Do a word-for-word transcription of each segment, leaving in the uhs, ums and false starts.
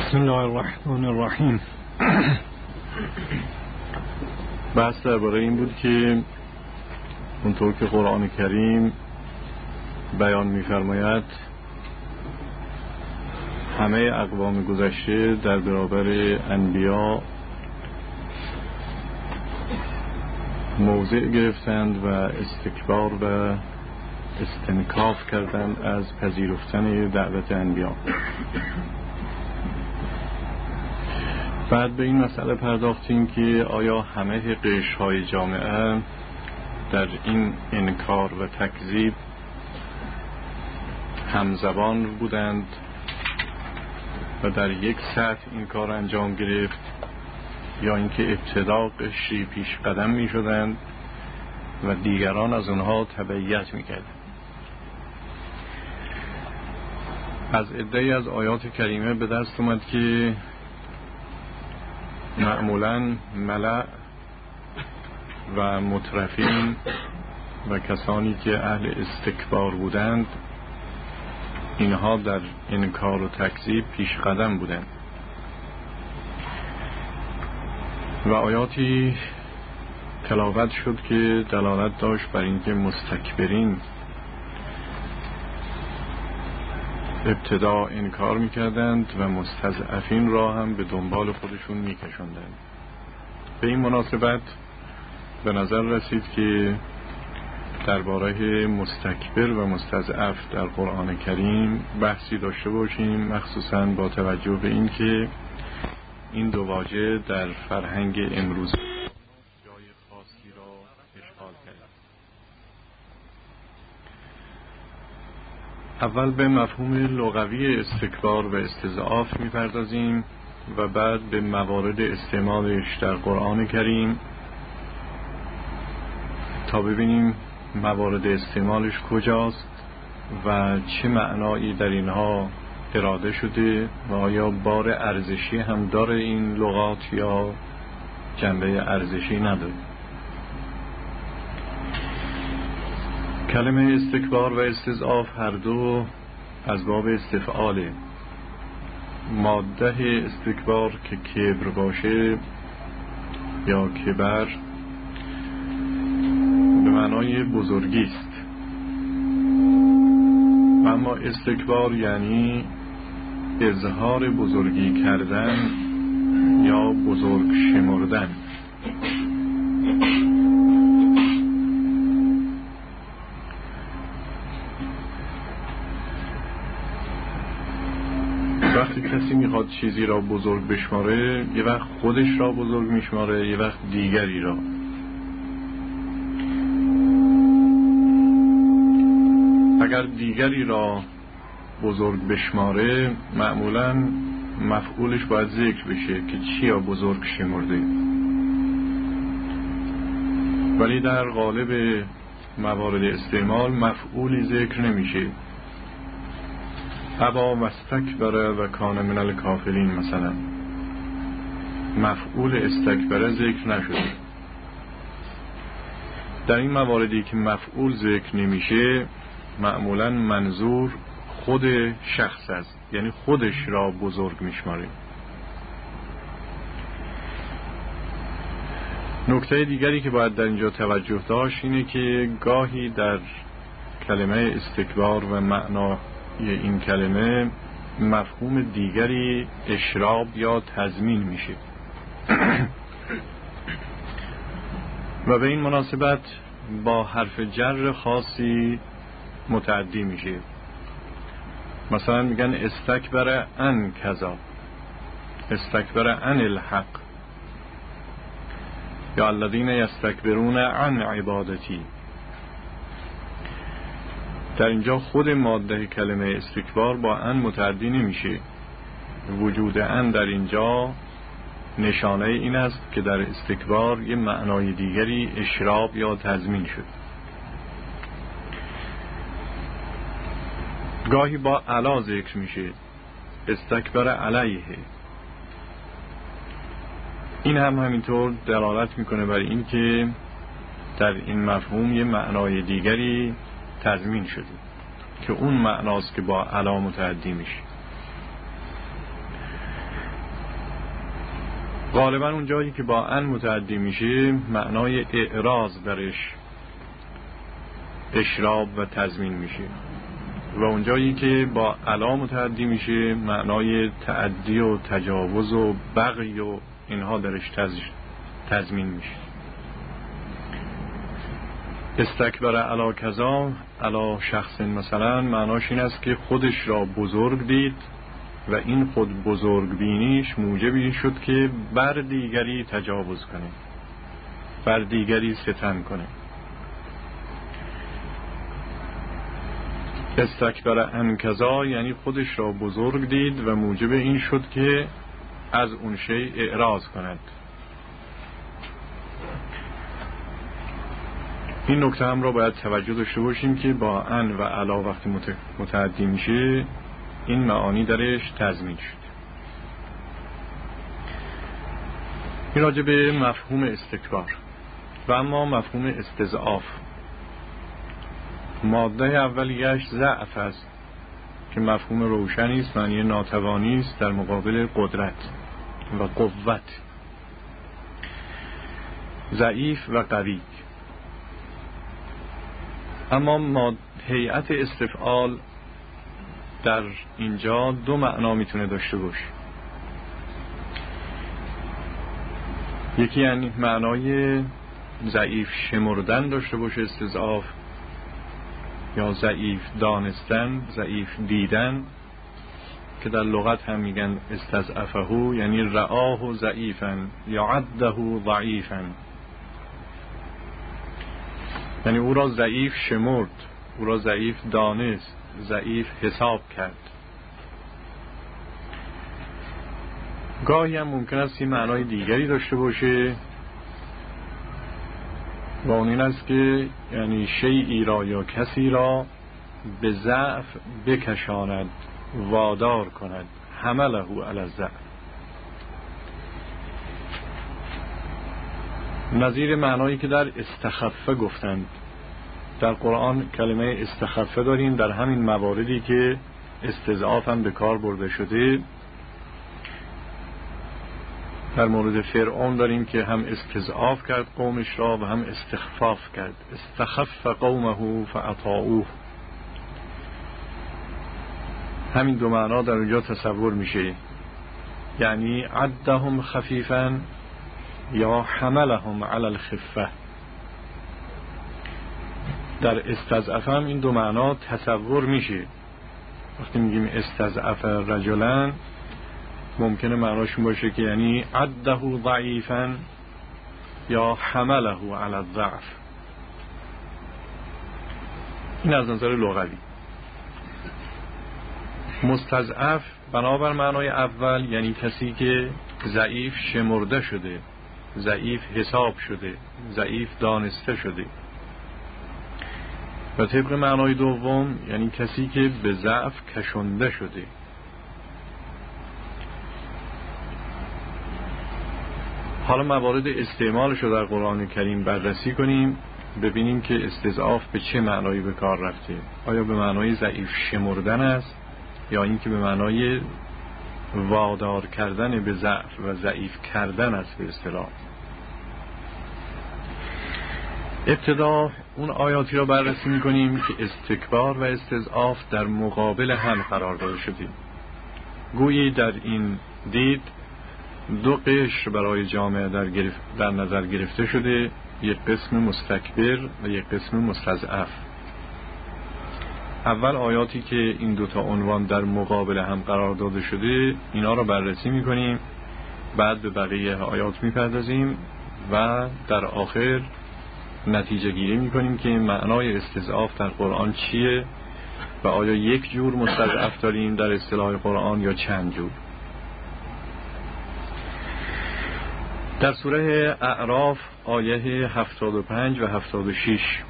بسم الله الرحمن الرحیم. بحث درباره این بود که اونطور که قرآن کریم بیان می‌فرماید همه اقوام گذشته در برابر انبیا موضع گرفتند و استکبار و استنکاف کردند از پذیرفتن دعوت انبیا. بعد به این مسئله پرداختیم که آیا همه قشرهای جامعه در این انکار و تکذیب همزبان بودند و در یک سطح این کار انجام گرفت، یا اینکه ابتدا قشری پیش قدم می شدند و دیگران از اونها تبعیت می کردند. از عده‌ای از آیات کریمه به دست اومد که معمولاً ملأ و مترفین و کسانی که اهل استکبار بودند اینها در انکار و تکذیب پیش قدم بودند و آیاتی تلاوت شد که دلالت داشت بر اینکه مستکبرین ابتدا انکار میکردند و مستضعفین را هم به دنبال خودشون میکشوندند. به این مناسبت به نظر رسید که درباره مستکبر و مستضعف در قرآن کریم بحثی داشته باشیم، مخصوصاً با توجه به این که این دو واژه در فرهنگ امروز جای خاصی را اشغال کرد. اول به مفهوم لغوی استکبار و استضعاف می‌پردازیم و بعد به موارد استعمالش در قرآن کریم تا ببینیم موارد استعمالش کجاست و چه معنایی در اینها اراده شده و آیا بار ارزشی هم داره این لغات یا جنبه ارزشی نداره. کلمه استکبار و استضعاف هر دو از باب استفعاله. ماده استکبار که کبر باشه یا کبر به معنای بزرگی است، اما استکبار یعنی اظهار بزرگی کردن یا بزرگ شمردن. وقتی کسی میخواد چیزی را بزرگ بشماره، یه وقت خودش را بزرگ میشماره، یه وقت دیگری را. اگر دیگری را بزرگ بشماره معمولاً مفعولش باید ذکر بشه که چیا بزرگ شمرده، ولی در غالب موارد استعمال مفعولی ذکر نمیشه. ابا واستکبر و کان من الکافرین مثلا مفعول استکبر ذکر نشده. در این مواردی که مفعول ذکر نمیشه معمولاً منظور خود شخص است، یعنی خودش را بزرگ میشماره. نکته دیگری که باید در اینجا توجه داشت اینه که گاهی در کلمه استکبار و معنای این کلمه مفهوم دیگری اشراب یا تضمین میشه و به این مناسبت با حرف جر خاصی متعدی میشه. مثلا میگن استکبر عن کذا، استکبر عن الحق، یا الذین یستکبرون عن عبادتی. در اینجا خود ماده کلمه استکبار با عن متعدی نمیشه. وجود عن در اینجا نشانه این است که در استکبار یه معنای دیگری اشراب یا تضمین شد. گاهی با علا ذکر میشه، استکبر علیه. این هم همینطور دلالت میکنه بر این که در این مفهوم یه معنای دیگری تضمین شده که اون معناست که با علا متعدی میشه. غالبا اون جایی که با ان متعدی میشه معنای اعراض درش اشراب و تضمین میشه و اون جایی که با علا متعدی میشه معنای تعدی و تجاوز و بغی و اینها درش تضمین میشه. استکبر علا کذا علا شخص مثلا معناش این است که خودش را بزرگ دید و این خود بزرگ بینیش موجب این شد که بر دیگری تجاوز کنه، بر دیگری ستم کنه. استکبر عن کذا یعنی خودش را بزرگ دید و موجب این شد که از اون شی اعراض کند. این نکته هم را باید توجه داشته باشیم که با ان و علا وقتی متعدی میشه این معانی درش تضمین شد. این راجع به مفهوم استکبار. و اما مفهوم استضعاف، ماده اولیش ضعف است که مفهوم روشنی است، معنی ناتوانی است در مقابل قدرت و قوت، ضعیف و قوی. اما ما هیئت استفعال در اینجا دو معنا میتونه داشته باشه. یکی یعنی معنای ضعیف شمردن داشته باشه استضعاف، یا ضعیف دانستن، ضعیف دیدن، که در لغت هم میگن استضعفه، یعنی رآه ضعیفا یا عده ضعیفا، یعنی او را ضعیف شمرد، او را ضعیف دانست، ضعیف حساب کرد. گاهی هم ممکن است این معنای دیگری داشته باشه و اون این است که یعنی شیئی را یا کسی را به ضعف بکشاند، وادار کند، حمله علی الضعف. نظیر معنایی که در استخفه گفتند. در قرآن کلمه استخفه داریم در همین مواردی که استضعاف هم به کار برده شده. در مورد فرعون داریم که هم استضعاف کرد قومش را و هم استخفاف کرد، استخف قومه فاطاعوه. همین دو معنا در اونجا تصور میشه، یعنی عدهم خفیفا یا حملهم علی الخفه. در استضعف هم این دو معنا تصور میشه. وقتی میگیم استضعف رجلن ممکنه معناشون باشه که یعنی عده ضعیفا یا حمله علی الضعف. این از نظر لغوی. مستضعف بنابر معنای اول یعنی کسی که ضعیف شمرده شده، ضعیف حساب شده، ضعیف دانسته شده. و طبق معنای دوم یعنی کسی که به ضعف کشنده شده. حالا موارد استعمالش رو در قرآن کریم بررسی کنیم، ببینیم که استضعاف به چه معنایی به کار رفته. آیا به معنای ضعیف شمردن است یا اینکه به معنای وادار کردن به ضعف و ضعیف کردن است به اصطلاح. ابتدا اون آیاتی را بررسی می‌کنیم که استکبار و استضعاف در مقابل هم قرار داده شده. گویی در این دید دو قشر برای جامعه در, گرف... در نظر گرفته شده، یک قسم مستکبر و یک قسم مستضعف. اول آیاتی که این دوتا عنوان در مقابل هم قرار داده شده اینا را بررسی می‌کنیم، بعد به بقیه آیات می‌پردازیم و در آخر نتیجه گیری می‌کنیم که معنای استضعاف در قرآن چیه و آیا یک جور مستضعف داریم در اصطلاح قرآن یا چند جور. در سوره اعراف آیه هفتاد و پنج و هفتاد و شش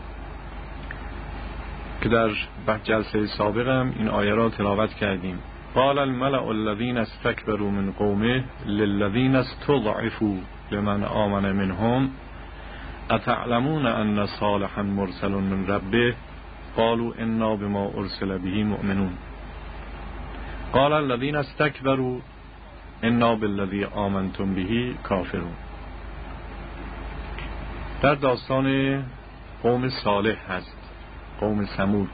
که در جلسه سابقم این آیه را تلاوت کردیم. قال الملأ الذين استكبروا من قومه للذين استضعفوا لمن آمن منهم اتعلمون ان صالحا مرسل من ربه قالوا انا بما ارسل به مؤمنون. قال الذين استكبروا انا بالذی آمنتم به کافرون. در داستان قوم صالح هست، قوم ثمود.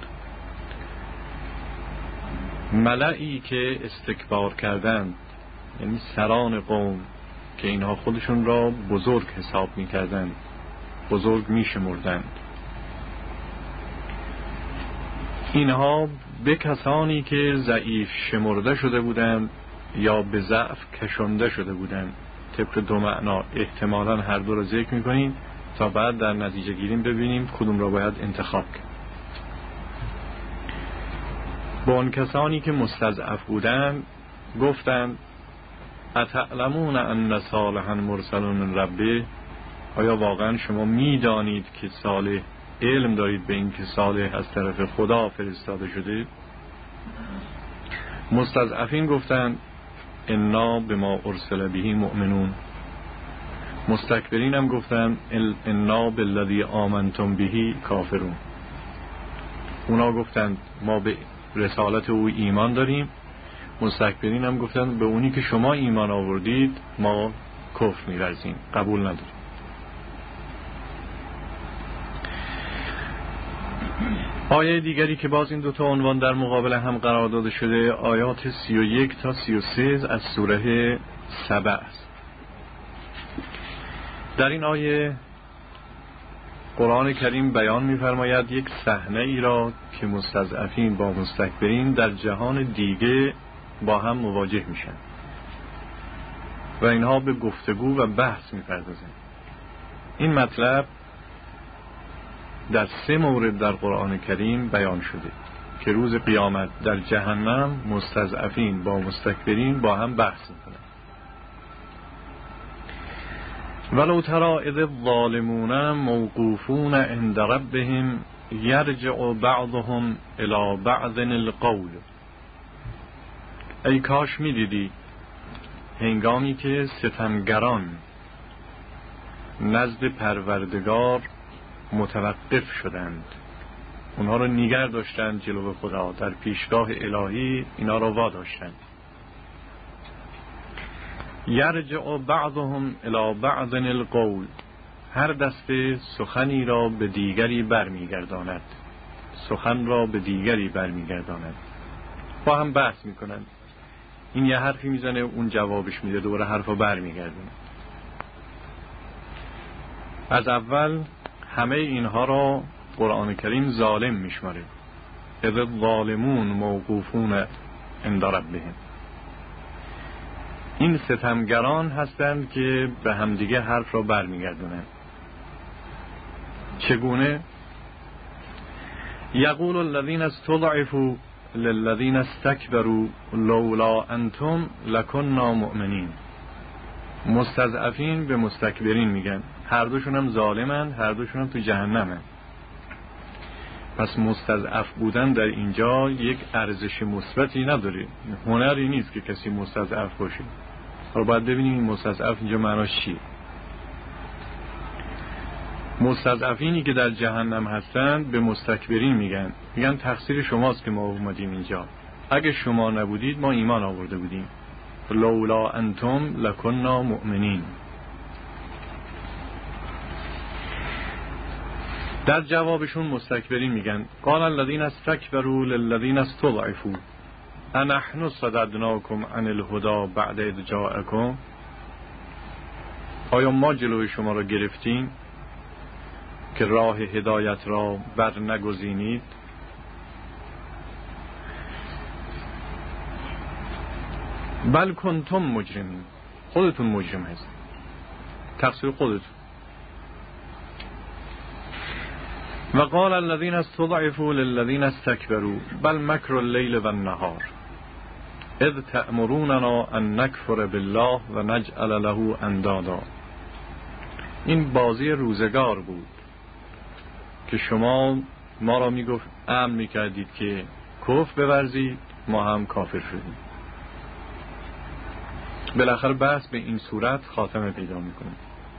ملئی که استکبار کردند، یعنی سران قوم که اینها خودشون را بزرگ حساب می کردند، بزرگ می شمردند، اینها به کسانی که ضعیف شمرده شده بودند یا به ضعف کشنده شده بودند، طبق دو معنا احتمالاً هر دو را ذکر می کنیم تا بعد در نتیجه گیریم ببینیم کدوم را باید انتخاب کرد. با آن کسانی که مستضعف بودند گفتند اتعلمون ان صالحا مرسل من ربه، آیا واقعا شما میدانید که صالح، علم دارید به این که صالح از طرف خدا فرستاده شده؟ مستضعفین گفتند انا بما ارسل به مؤمنون. مستکبرین هم گفتند انا بالذی آمنتم به کافرون. اونا گفتند ما به رسالت او ایمان داریم، مستکبرین هم گفتند به اونی که شما ایمان آوردید ما کفر می‌ورزیم، قبول نداریم. آیه دیگری که باز این دوتا عنوان در مقابل هم قرار داده شده، آیات سی و یک تا سی و سه از سوره سبع است. در این آیه قرآن کریم بیان می‌فرماید یک صحنه ای را که مستضعفین با مستکبرین در جهان دیگه با هم مواجه میشن و اینها به گفتگو و بحث می‌پردازند. این مطلب در سه مورد در قرآن کریم بیان شده که روز قیامت در جهنم مستضعفین با مستکبرین با هم بحث می‌کنند. ولو تری اذ الظالمون موقوفون عند ربهم یرجع بعضهم الی بعض القول. ای کاش می‌دیدی هنگامی که ستمگران نزد پروردگار متوقف شدند، اونها رو نگه داشتند جلو خدا، در پیشگاه الهی اینا رو واداشتند. یرجع بعضهم الی بعض القول، هر دسته سخنی را به دیگری برمیگرداند، سخن را به دیگری برمیگرداند، با هم بحث میکنند. این یه حرفی میزنه اون جوابش میده، دوباره حرفا برمیگردونه. از اول همه اینها را قرآن کریم ظالم میشماره. اذ الظالمون موقوفون عند ربهم، این ستمگران هستند که به همدیگه حرف را برمیگردونند. چگونه؟ یقول الذین استضعفوا للذین استکبروا لولا انتم لکننا مؤمنین. مستضعفین به مستکبرین میگن، هر دوشون هم ظالمن، هر دوشون هم تو جهنمن. پس مستضعف بودن در اینجا یک ارزش مثبتی نداره، هنری نیست که کسی مستضعف باشه. حالا باید ببینیم این مستضعف اینجا معناش چیه. مستضعفینی که در جهنم هستند به مستکبرین میگن، میگن تقصیر شماست که ما اومدیم اینجا، اگه شما نبودید ما ایمان آورده بودیم. لولا انتم لکننا مؤمنین. در جوابشون مستکبرین میگن قال الذین استکبروا للذین استضعفوا انحن صددناکم عن الهدی بعد اذ جاءکم. آیا ما جلوی شما را گرفتیم که راه هدایت را بر نگزینید؟ بل کنتم مجرمین، خودتون مجرم هست، تقصیر خودتون. و قال الذين استضعفوا للذين استكبروا بل مكر الليل والنهار اذ تأمروننا ان نكفر بالله و نجعل له اندادا. این بازی روزگار بود که شما ما را میگفت امر میکردید که کفر بورزید، ما هم کافر شدیم. بالاخره بحث به این صورت خاتمه پیدا میکنه.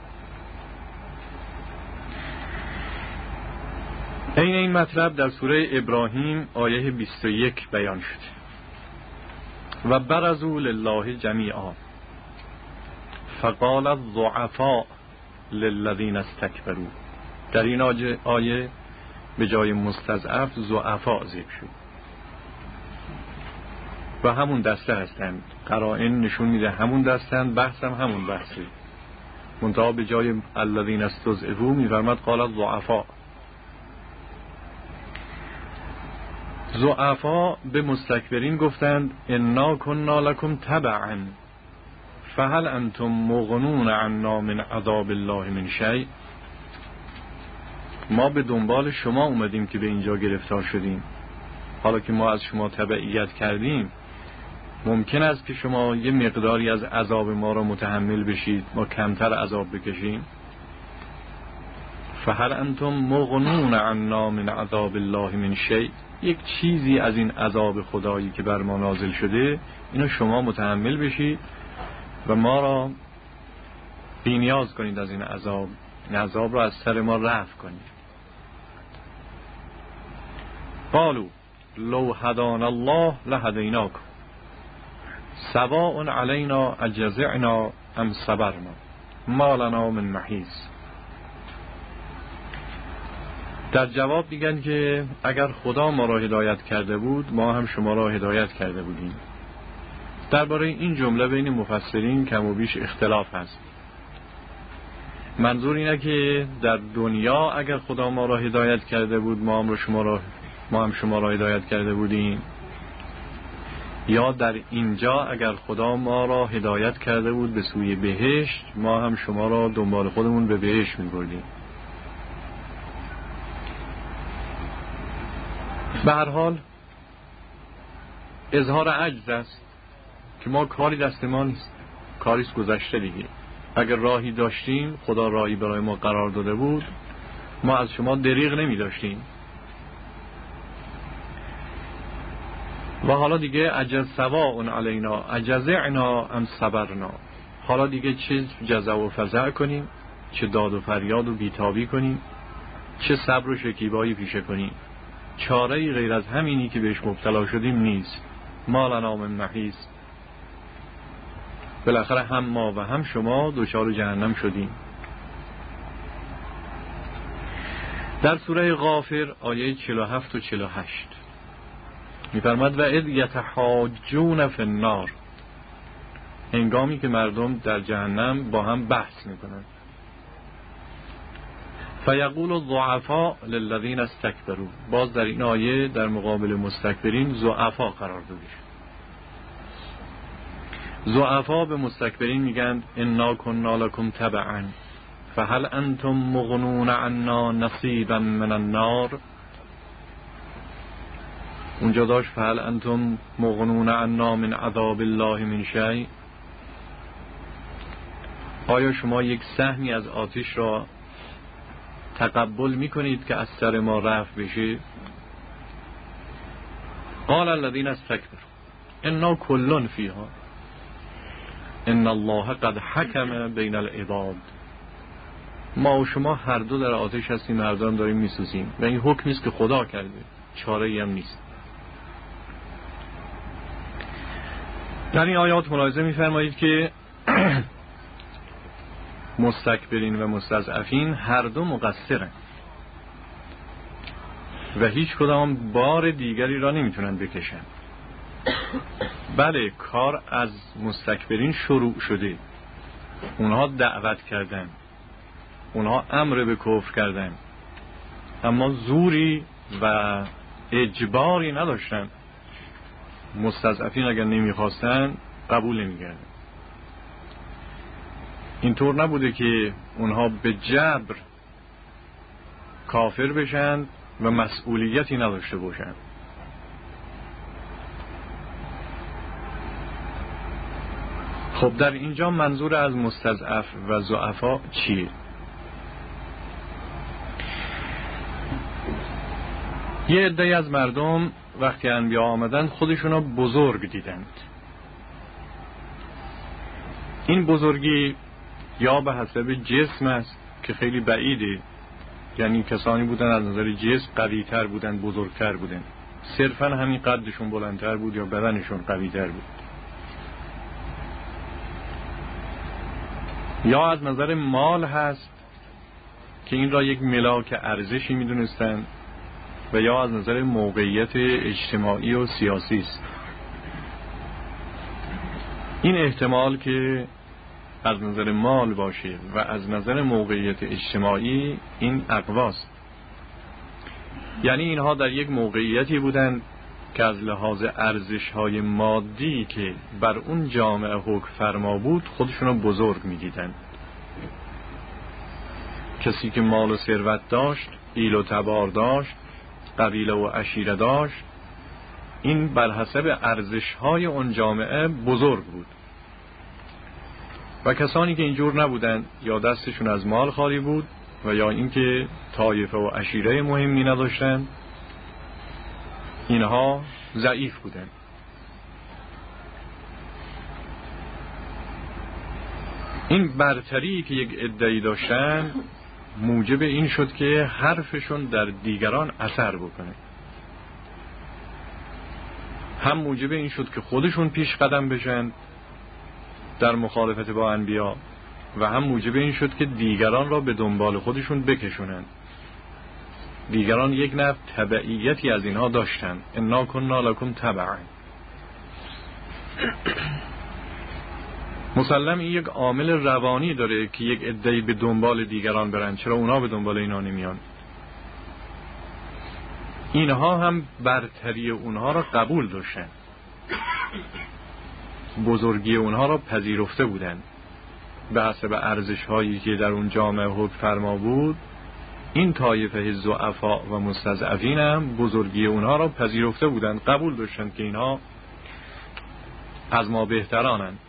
این این مطلب در سوره ابراهیم آیه بیست و یک بیان شده. و برزوا لله جمیعا، فقال الضعفاء للذین استکبروا. در این آیه به جای مستضعف ضعفا ذکر شد و همون دسته هستند. قرائن نشون میده همون دستند، بحث هم همون بحثه، منتها به جای الذین استضعفوا میفرماد قال الضعفاء. ضعفا به مستکبرین گفتند انا کنا لکم تبعا فهل انتم مغنون عنا من عذاب الله من شیء. ما به دنبال شما اومدیم که به اینجا گرفتار شدیم، حالا که ما از شما تبعیت کردیم ممکن است که شما یه مقداری از عذاب ما را متحمل بشید، ما کمتر عذاب بکشیم. فهل انتم مغنون عنا من عذاب الله من شیء، یک چیزی از این عذاب خدایی که بر ما نازل شده اینو شما متحمل بشید و ما را بی‌نیاز کنید از این عذاب، این عذاب را از سر ما رفع کنید. قالوا لو هدانا الله لهدیناکم سواء علینا اجزعنا ام صبرنا ما لنا من محیص. در جواب میگن که اگر خدا ما را هدایت کرده بود ما هم شما را هدایت کرده بودیم. درباره این جمله بین مفسرین کم و بیش اختلاف هست. منظور اینه که در دنیا اگر خدا ما را هدایت کرده بود ما هم شما را ما هم شما را هدایت کرده بودیم، یا در اینجا اگر خدا ما را هدایت کرده بود به سوی بهشت ما هم شما را دنبال خودمون به بهشت می‌بردیم. به هر حال اظهار عجز است که ما کاری دست ما نیست، کاریست گذشته دیگه. اگر راهی داشتیم خدا راهی برای ما قرار داده بود ما از شما دریغ نمی داشتیم. و حالا دیگه عجز سواء علینا اجزعنا ام صبرنا، حالا دیگه چه جزع و فزع کنیم، چه داد و فریاد و بیتابی کنیم، چه صبر و شکیبایی پیشه کنیم، چاره‌ای غیر از همینی که بهش مبتلا شدیم نیست. ما لنا من محیص، بالاخره هم ما و هم شما دچار جهنم شدیم. در سوره غافر آیه چهل و هفت و چهل و هشت می‌فرماد و اذ یتحاجون فی النار، هنگامی که مردم در جهنم با هم بحث میکنند. فیقول الضعفاء للذین استکبروا، باز در این آیه در مقابل مستکبرین ضعفا قرار داده شد. ضعفا به مستکبرین میگن انا کنا لکم تبعا فهل انتم مغنون عنا نصیبا من النار. اونجا داشت فهل انتم مغنون عنا من عذاب الله من شیء، آیا شما یک سهمی از آتش را تقبل میکنید که از سر ما رفع بشه؟ قال الذين استكبروا انا كل فيها ان الله قد حكم بين العباد. ما و شما هر دو در آتش هستیم، هر دو هم داریم میسوزیم و این حکمی است که خدا کرده، چاره‌ای هم نیست. در این آیات ملاحظه می‌فرمایید که مستکبرین و مستضعفین هر دو مقصرند و هیچ کدام بار دیگری را نمیتونن بکشن. بله کار از مستکبرین شروع شده، اونها دعوت کردن، اونها امر به کفر کردن، اما زوری و اجباری نداشتن. مستضعفین اگر نمیخواستن قبول نمیکردن. اینطور نبوده که اونها به جبر کافر بشن و مسئولیتی نداشته باشن. خب در اینجا منظور از مستضعف و ضعفا چیه؟ یه عده‌ای از مردم وقتی انبیا آمدن خودشونو بزرگ دیدند. این بزرگی یا به حسب جسم است که خیلی بعیده، یعنی کسانی بودن از نظر جسم قوی‌تر بودن، بزرگتر بودن، صرفا همین قدشون بلندتر بود یا بدنشون قوی‌تر بود. یا از نظر مال هست که این را یک ملاک ارزشی می‌دونستند و یا از نظر موقعیت اجتماعی و سیاسی است. این احتمال که از نظر مال باشه و از نظر موقعیت اجتماعی این اقواست. یعنی اینها در یک موقعیتی بودند که از لحاظ ارزش‌های مادی که بر اون جامعه حکم فرما بود خودشون رو بزرگ می‌دیدند. کسی که مال و ثروت داشت، ایل و تبار داشت، قبیله و عشیره داشت، این بر حسب ارزش‌های اون جامعه بزرگ بود. و کسانی که اینجور نبودند یا دستشون از مال خالی بود و یا اینکه طایفه و عشیره مهمی نداشتند، اینها ضعیف بودند. این برتری که یک عده‌ای داشتن موجب این شد که حرفشون در دیگران اثر بکنه. هم موجب این شد که خودشون پیش قدم بشن در مخالفت با انبیا و هم موجب این شد که دیگران را به دنبال خودشون بکشونن. دیگران یک نوع تبعیتی از اینها داشتن. انا کنا لکم تبعا. مسلم این یک عامل روانی داره که یک عده‌ای به دنبال دیگران برن. چرا اونا به دنبال اینا نمیان؟ اینها هم برتری اونها را قبول داشتن، بزرگی اونها را پذیرفته بودن. به حسب ارزش هایی که در اون جامعه حکم فرما بود، این طایفه ضعفا و مستضعفین هم بزرگی اونها را پذیرفته بودن، قبول داشتن که اینها از ما بهترانند.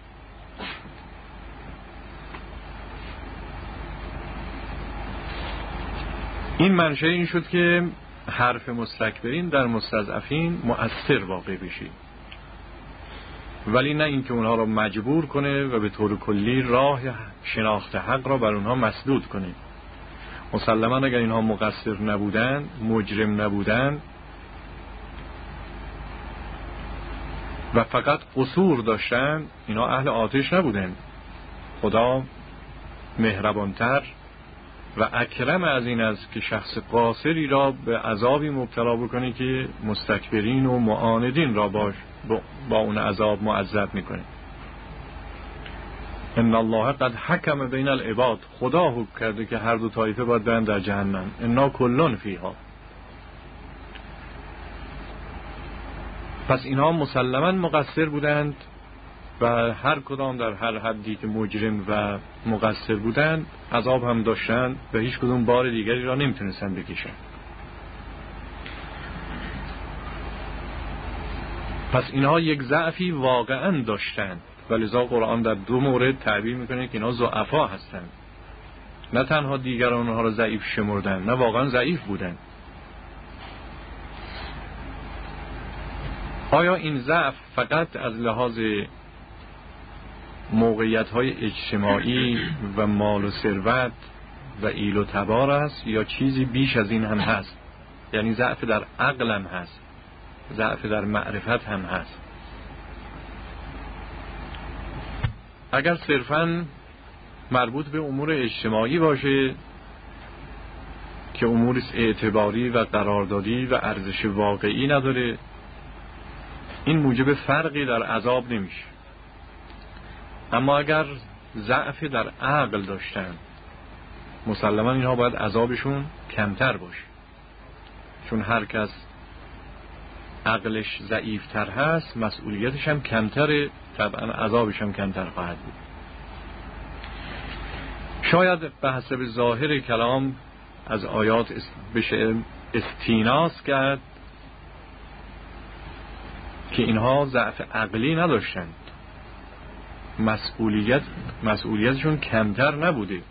این منشأ این شد که حرف مستکبرین در مستضعفین مؤثر واقع بشه، ولی نه اینکه اونها را مجبور کنه و به طور کلی راه شناخت حق را بر اونها مسدود کنه. مسلما اگر اینها مقصر نبودن، مجرم نبودن و فقط قصور داشتن، اینا اهل آتش نبودن. خدا مهربانتر و اکرم از این است که شخص قاصری را به عذابی مبتلا بکنه که مستکبرین و معاندین را باش با اون عذاب معذب میکنه. ان الله قد حکم بین العباد. خدا حکم کرده که هر دو طایفه باید برن در جهنم. انا کلون فیها. پس اینها مسلما مقصر بودند و هر کدام در هر حدی که مجرم و مقصر بودند عذاب هم داشتند و هیچ کدوم بار دیگری را نمیتونستن بکشن. پس اینها یک ضعفی واقعا داشتند و لذا قرآن در دو مورد تعبیر میکنه که اینها ضعفا هستند. نه تنها دیگران اونها را ضعیف شمردن، نه واقعا ضعیف بودند. آیا این ضعف فقط از لحاظ موقعیت‌های اجتماعی و مال و ثروت و ایل و تبار است یا چیزی بیش از این هم هست؟ یعنی ضعف در عقل هم هست، ضعف در معرفت هم هست. اگر صرفاً مربوط به امور اجتماعی باشه که امور اعتباری و قراردادی و ارزش واقعی نداره، این موجب فرقی در عذاب نمیشه. اما اگر ضعف در عقل داشتن، مسلما اینها باید عذابشون کمتر باشه، چون هر کس عقلش ضعیفتر هست مسئولیتش هم کمتره، طبعا عذابش هم کمتر خواهد بود. شاید به حسب ظاهر کلام از آیات بشه استیناس کرد که اینها ضعف عقلی نداشتند، مسئولیت مسئولیتشون کمتر نبوده،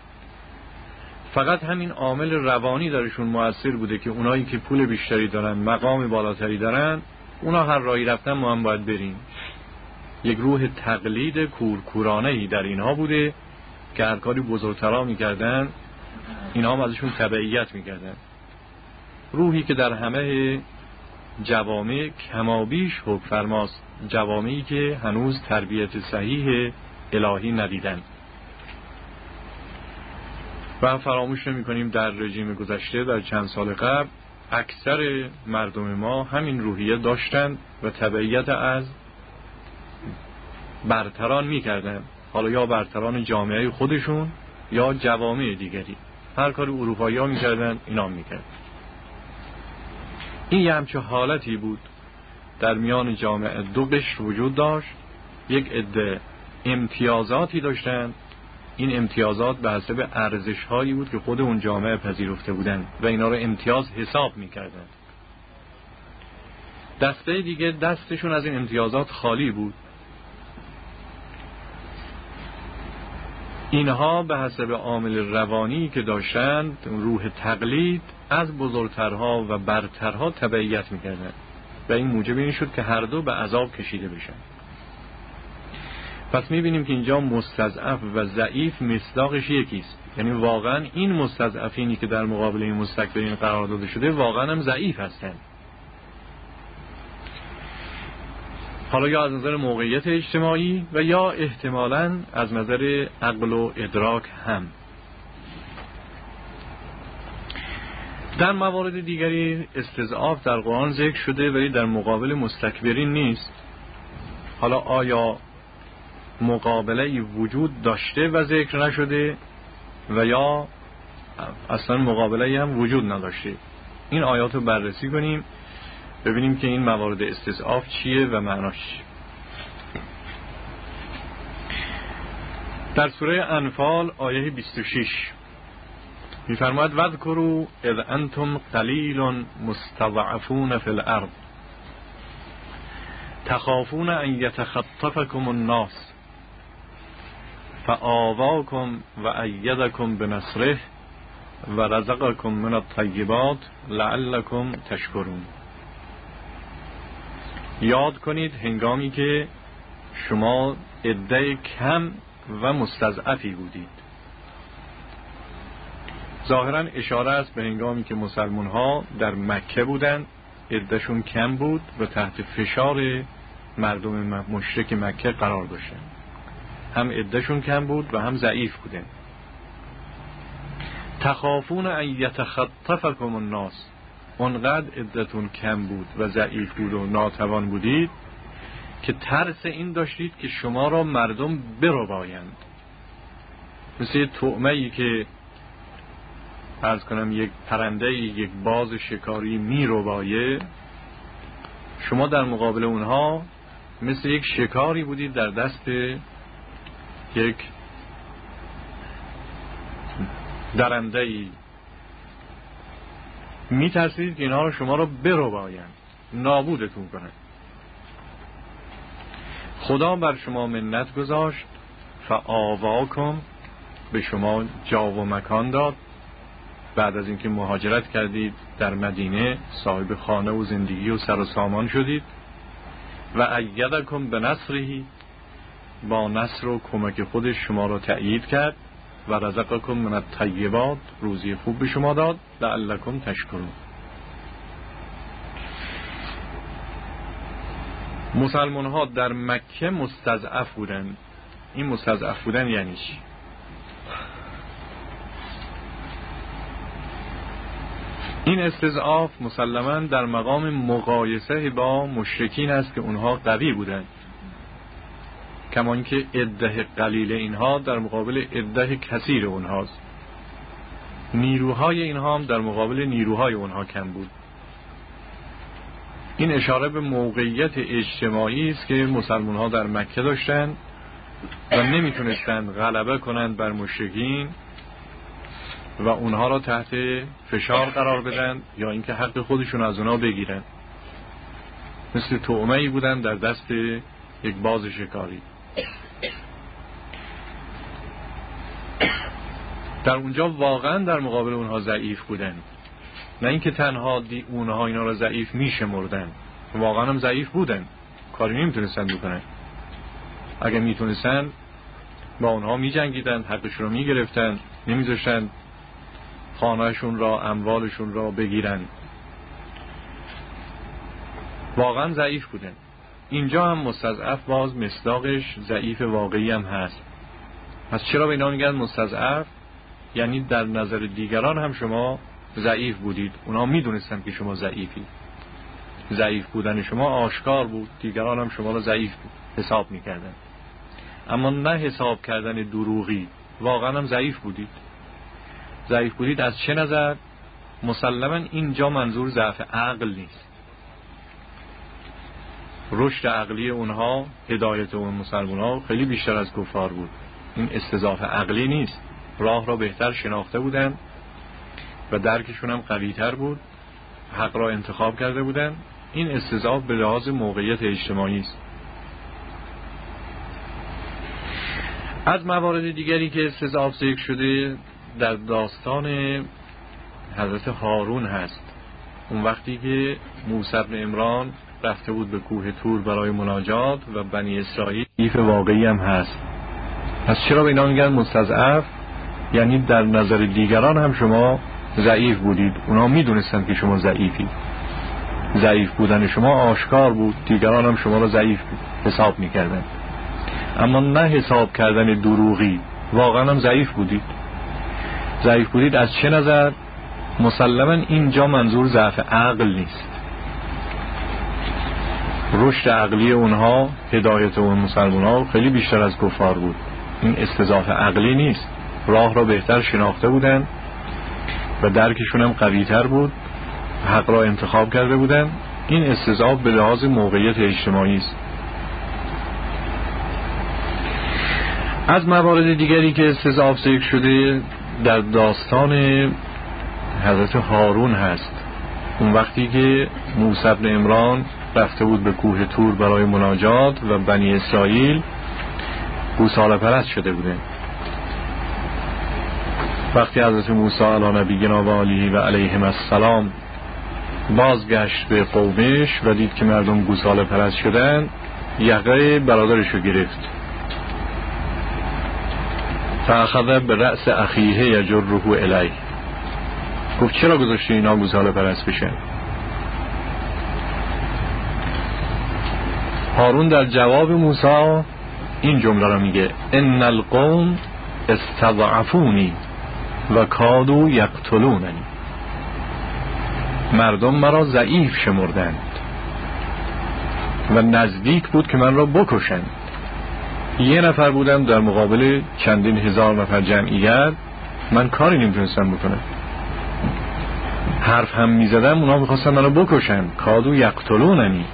فقط همین عامل روانی درشون مؤثر بوده که اونایی که پول بیشتری دارن، مقام بالاتری دارن، اونا هر راهی رفتن ما هم باید بریم. یک روح تقلید کورکورانه‌ای در اینها بوده که هر کاری بزرگترها میکردن اینها هم ازشون تبعیت میکردن. روحی که در همه جوامع کمابیش حکم فرماست، جوامعی که هنوز تربیت صحیح الهی ندیدن. و فراموش نمی کنیم در رژیم گذشته در چند سال قبل اکثر مردم ما همین روحیه داشتند و تبعیت از برتران می کردن، حالا یا برتران جامعه خودشون یا جوامع دیگری. هر کاری اروپایی ها می کردن اینا می کردن. این یه همچه حالتی بود در میان جامعه. دو قشر وجود داشت، یک عده امتیازاتی داشتن، این امتیازات به حسب ارزش هایی بود که خود اون جامعه پذیرفته بودن و اینا رو امتیاز حساب می کردن. دسته دیگه دستشون از این امتیازات خالی بود، اینها به حسب عامل روانی که داشتند، روح تقلید، از بزرگترها و برترها تبعیت میکردن و این موجب این شد که هر دو به عذاب کشیده بشن. پس میبینیم که اینجا مستضعف و ضعیف مصداقش یکیست، یعنی واقعا این مستضعفینی که در مقابل این مستکبرین قرار داده شده واقعا هم ضعیف هستند، حالا یا از نظر موقعیت اجتماعی و یا احتمالاً از نظر عقل و ادراک هم. در موارد دیگری استضعاف در قرآن ذکر شده ولی در مقابل مستکبرین نیست. حالا آیا مقابله وجود داشته و ذکر نشده و یا اصلا مقابله هم وجود نداشته؟ این آیات رو بررسی کنیم ببینیم که این موارد استضعاف چیه و معناش. در سوره انفال آیه بیست و شش می‌فرماید وذکروا اذ انتم قلیل مستضعفون فی الارض تخافون ان یتخطفکم الناس فآواکم و ایدکم بنصره و رزقکم من الطیبات لعلکم تشکرون. یاد کنید هنگامی که شما عده کم و مستضعفی بودید. ظاهرا اشاره است به هنگامی که مسلمان ها در مکه بودند، عدهشون کم بود و تحت فشار مردم مشرک مکه قرار داشتند. هم عدهشون کم بود و هم ضعیف بودند. تخافون ان یتخطفکم الناس، اونقدر عدتون کم بود و ضعیف بود و ناتوان بودید که ترس این داشتید که شما را مردم بربایند. مثل طعمه‌ای که عرض کنم یک پرنده یک باز شکاری می ربایه، شما در مقابل اونها مثل یک شکاری بودید در دست یک درنده‌ای، می ترسید که اینها رو شما رو بربایند، نابودتون کنند. خدا بر شما منت گذاشت، فآواکم، به شما جا و مکان داد. بعد از اینکه مهاجرت کردید در مدینه صاحب خانه و زندگی و سر و سامان شدید. و ایدکم بنصره، با نصر و کمک خودش شما را تأیید کرد. و رزقکم من الطیبات، روزی خوب به شما داد. لعلکم تشکرون. مسلمان ها در مکه مستضعف بودن. این مستضعف بودن یعنی چی؟ این استضعاف مسلماً در مقام مقایسه با مشرکین است که اونها قوی بودند، کما اینکه عده قلیل اینها در مقابل عده کثیر اونهاست. نیروهای اینها هم در مقابل نیروهای اونها کم بود. این اشاره به موقعیت اجتماعی است که مسلمان ها در مکه داشتند و نمیتونستند غلبه کنند بر مشرکین و اونها را تحت فشار قرار بدن یا اینکه حق خودشون از اونها بگیرن. مثل طعمه‌ای بودن در دست یک باز شکاری. در اونجا واقعا در مقابل اونها ضعیف بودن، نه اینکه تنها دی اونها اینا را ضعیف میشمردن، واقعا هم ضعیف بودن، کاری نمیتونستن بکنن. اگه میتونستن با اونها میجنگیدن، حقشون رو میگرفتن، نمیذاشتن خانهشون را، اموالشون را بگیرن. واقعا ضعیف بودن. اینجا هم مستضعف باز مصداقش ضعیف واقعی هم هست. پس چرا به اینا میگن مستضعف؟ یعنی در نظر دیگران هم شما ضعیف بودید، اونا میدونستن که شما ضعیفید. ضعیف بودن شما آشکار بود، دیگران هم شما را ضعیف حساب میکردن. اما نه حساب کردن دروغی، واقعا هم ضعیف بودید. ضعیف بودید از چه نظر؟ مسلما اینجا منظور ضعف عقل نیست. رشد عقلی اونها، هدایت اون مسلمان‌ها خیلی بیشتر از کفار بود. این استضعاف عقلی نیست، راه را بهتر شناخته بودن و درکشون هم قوی‌تر بود، حق را انتخاب کرده بودن. این استضعاف به لحاظ موقعیت اجتماعی است. از موارد دیگری که استضعاف ذکر شده در داستان حضرت هارون هست. اون وقتی که موسی بن عمران رفته بود به کوه طور برای مناجات و بنی اسرائیل، ضعیف واقعی هم هست. پس چرا به اینا میگن مستضعف؟ یعنی در نظر دیگران هم شما ضعیف بودید، اونا میدونستن که شما ضعیفید. ضعیف بودن شما آشکار بود، دیگران هم شما را ضعیف حساب میکردن. اما نه حساب کردن دروغی، واقعا هم ضعیف بودید. ضعیف بودید از چه نظر؟ مسلما اینجا منظور ضعف عقل نیست. رشد عقلی اونها، هدایت اون مسلمان‌ها خیلی بیشتر از کفار بود. این استضعاف عقلی نیست، راه را بهتر شناخته بودن و درکشون هم قوی‌تر بود، حق را انتخاب کرده بودن. این استضعاف به لحاظ موقعیت اجتماعی است. از موارد دیگری که استضعاف ذکر شده در داستان حضرت هارون هست. اون وقتی که موسی بن عمران رفته بود به کوه طور برای مناجات و بنی اسرائیل گوساله پرست شده بوده. وقتی حضرت موسی علی نبینا و آله و علیهم السلام بازگشت به قومش و دید که مردم گوساله پرست شدن، یقه برادرشو گرفت. فاخذ برأس اخیه یجره الیه. گفت چرا گذاشتی اینا گوساله پرست بشن؟ هارون در جواب موسی این جمله را میگه: ان القوم استضعفونی و کادوا یقتلوننی. مردم مرا ضعیف شمردند و نزدیک بود که من را بکشند. یه نفر بودم در مقابل چندین هزار نفر جمعیت، من کاری نمیتونستم بکنم. حرف هم میزدم، اونا میخواستن منو بکشن. کادوا یقتلوننی.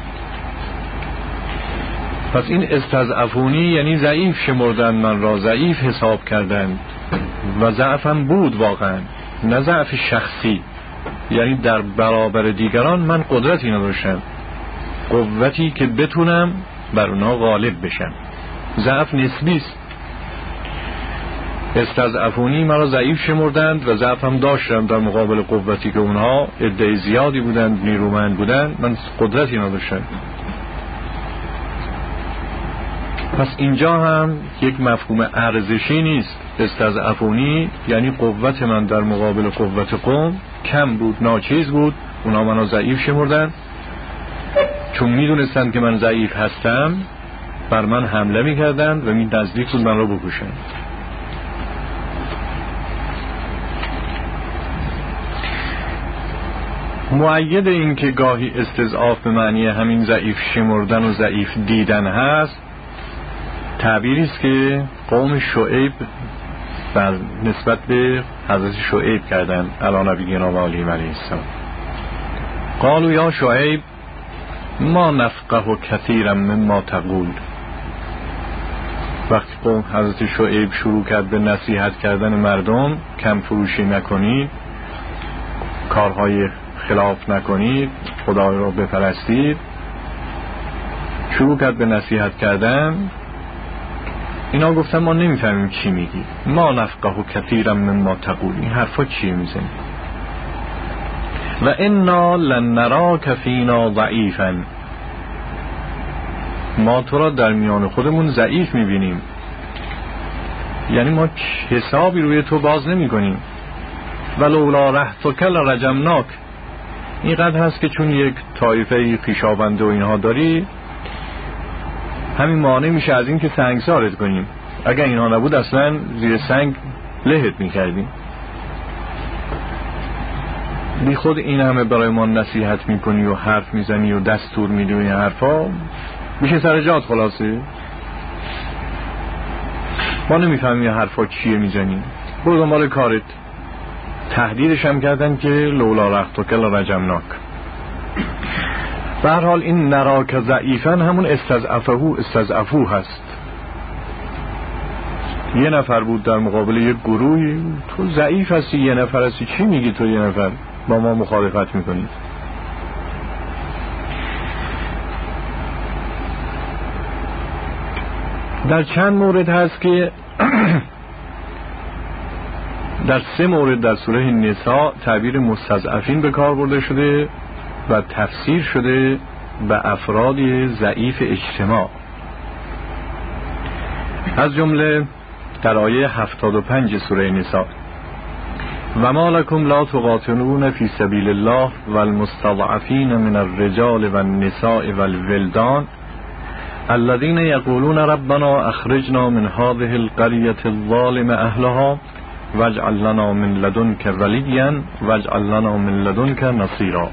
پس این استضعفونی یعنی ضعیف شمردن، من را ضعیف حساب کردند و ضعفم بود واقعا، نه ضعف شخصی. یعنی در برابر دیگران من قدرتی نداشتم، قوتی که بتونم بر اونا غالب بشم. ضعف نسبی است. استضعفونی مرا ضعیف شمردند و ضعفم داشتم در مقابل قوتی که اونها عده زیادی بودند، نیرومند بودند، من قدرتی نداشتم. پس اینجا هم یک مفهوم ارزشی نیست. استضعفونی یعنی قوت من در مقابل قوت قوم کم بود، ناچیز بود، اونا منو ضعیف شمردن. چون میدونستند که من ضعیف هستم بر من حمله میکردند و می نزدیک بود من رو بکشند. مؤید این که گاهی استضعاف به معنی همین ضعیف شمردن و ضعیف دیدن هست، تعبیری است که قوم شعیب بر نسبت به حضرت شعیب کردند علی نبینا و آله علیه السلام. قالوا یا شعیب ما نفقه کثیرا مما تقول. وقتی قوم حضرت شعیب شروع کرد به نصیحت کردن مردم، کم فروشی نکنید، کارهای خلاف نکنید، خدای را بپرستید، شروع کرد به نصیحت کردن، اینا گفتن ما نمیفهمیم چی میگی. ما نفقه کثیرا مما تقول. این حرفا چیه میزنی؟ و انا لن نراک فینا ضعیفا. ما تو را در میان خودمون ضعیف میبینیم، یعنی ما حسابی روی تو باز نمی کنیم. ولولا رهتک لرجمناک. اینقدر هست که چون یک طایفه خویشاونده و اینها داری، همین مانع میشه از این که سنگسارت کنیم. اگر اینها نبود اصلا زیر سنگ لهت میکردیم. بی خود این همه برای ما نصیحت میکنی و حرف میزنی و دستور میدی و این حرفا میشه سر جات. خلاصه ما نمیفهمیم این حرفا چیه میزنی، برو دنبال کارت. تهدیدش هم کردن که لولا رختک لرجمناک. به هر حال این نراک ضعیفا همون استضعفه استضعفو هست. یه نفر بود در مقابل یک گروهی، تو ضعیف هستی، یه نفر هستی، چی میگی تو یه نفر با ما مخالفت میکنی؟ در چند مورد هست که در سه مورد در سوره نساء تعبیر مستضعفین به کار برده شده و تفسیر شده به افراد ضعیف اجتماع. از جمله در آیه هفتاد و پنج سوره نساء: و ما لکم لا تقاتلون فی سبیل الله والمستضعفین من الرجال والنساء والولدان الذين يقولون ربنا اخرجنا من هذه القرية الظالم اهلها واجعل لنا من لدنك وليا واجعل لنا من لدنك نصيرا.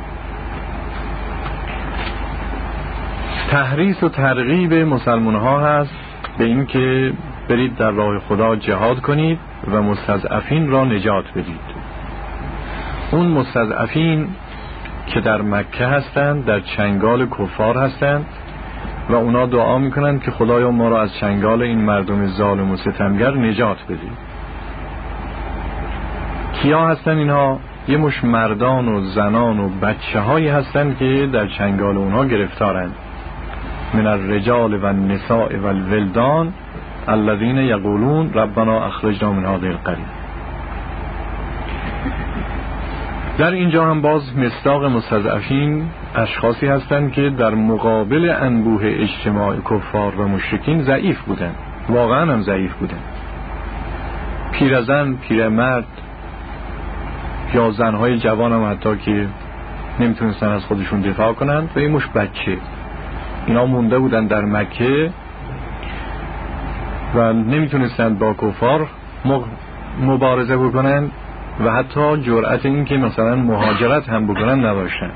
تحریض و ترغیب مسلمان ها هست به این که برید در راه خدا جهاد کنید و مستضعفین را نجات بدید. اون مستضعفین که در مکه هستند، در چنگال کفار هستند و اونا دعا میکنند که خدایا ما را از چنگال این مردم ظالم و ستمگر نجات بدید. کیا هستن اینها؟ یه مش مردان و زنان و بچه هایی هستن که در چنگال اونها گرفتارند. من الرجال و النساء و الولدان الذين يقولون ربنا اخرجنا من هذه القرية. در اینجا هم باز مصداق مستضعفین اشخاصی هستند که در مقابل انبوه اجتماع کفار و مشرکین ضعیف بودند، واقعا هم ضعیف بودند. پیرزن، پیرمرد یا زنهای جوان هم حتی که نمیتونستن از خودشون دفاع کنند و یه مش بچه، اینا مونده بودن در مکه و نمیتونستن با کفار مبارزه بکنن و حتی جرأت این که مثلا مهاجرت هم بکنن نداشتن.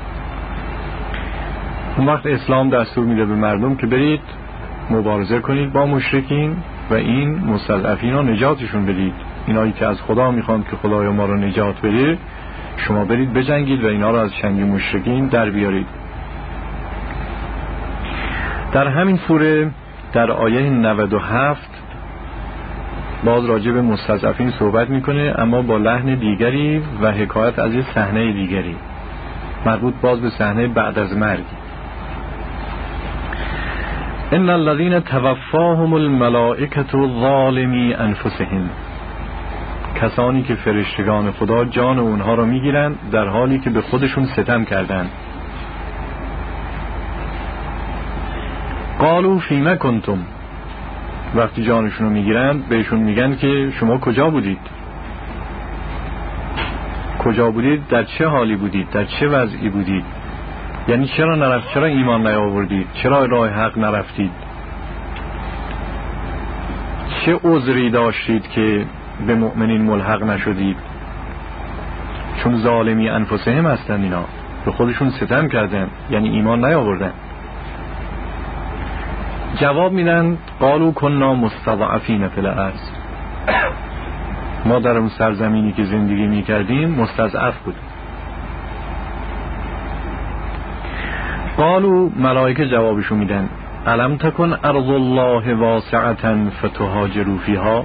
اون وقت اسلام دستور میده به مردم که برید مبارزه کنید با مشرکین و این مستضعفین رو نجاتشون بدید. اینایی که از خدا میخوان که خدای ما رو نجات بده، شما برید بجنگید و اینا رو از چنگ مشرکین در بیارید. در همین سوره در آیه نود و هفت باز راجع به مستضعفین صحبت میکنه، اما با لحن دیگری و حکایت از یه صحنه دیگری مربوط باز به صحنه بعد از مرگ. ان الذين توفاهم الملائکه ظالمی انفسهم، کسانی که فرشتگان خدا جان اونها را میگیرند در حالی که به خودشون ستم کردند. قالوا فیما کنتم، وقتی جانشون رو میگیرن بهشون میگن که شما کجا بودید؟ کجا بودید؟ در چه حالی بودید؟ در چه وضعی بودید؟ یعنی چرا نرفت؟ چرا ایمان نیاوردید؟ چرا راه حق نرفتید؟ چه عذری داشتید که به مؤمنین ملحق نشدید؟ چون ظالمی انفسهم هستن، اینا به خودشون ستم کردن، یعنی ایمان نیاوردن. جواب میدن قالوا كنا مستضعفین فی الارض، ما در اون سرزمینی که زندگی میکردیم مستضعف بودیم. قالوا، ملائکه جوابشو میدن الم تکن ارض الله واسعة فتهاجروا فیها،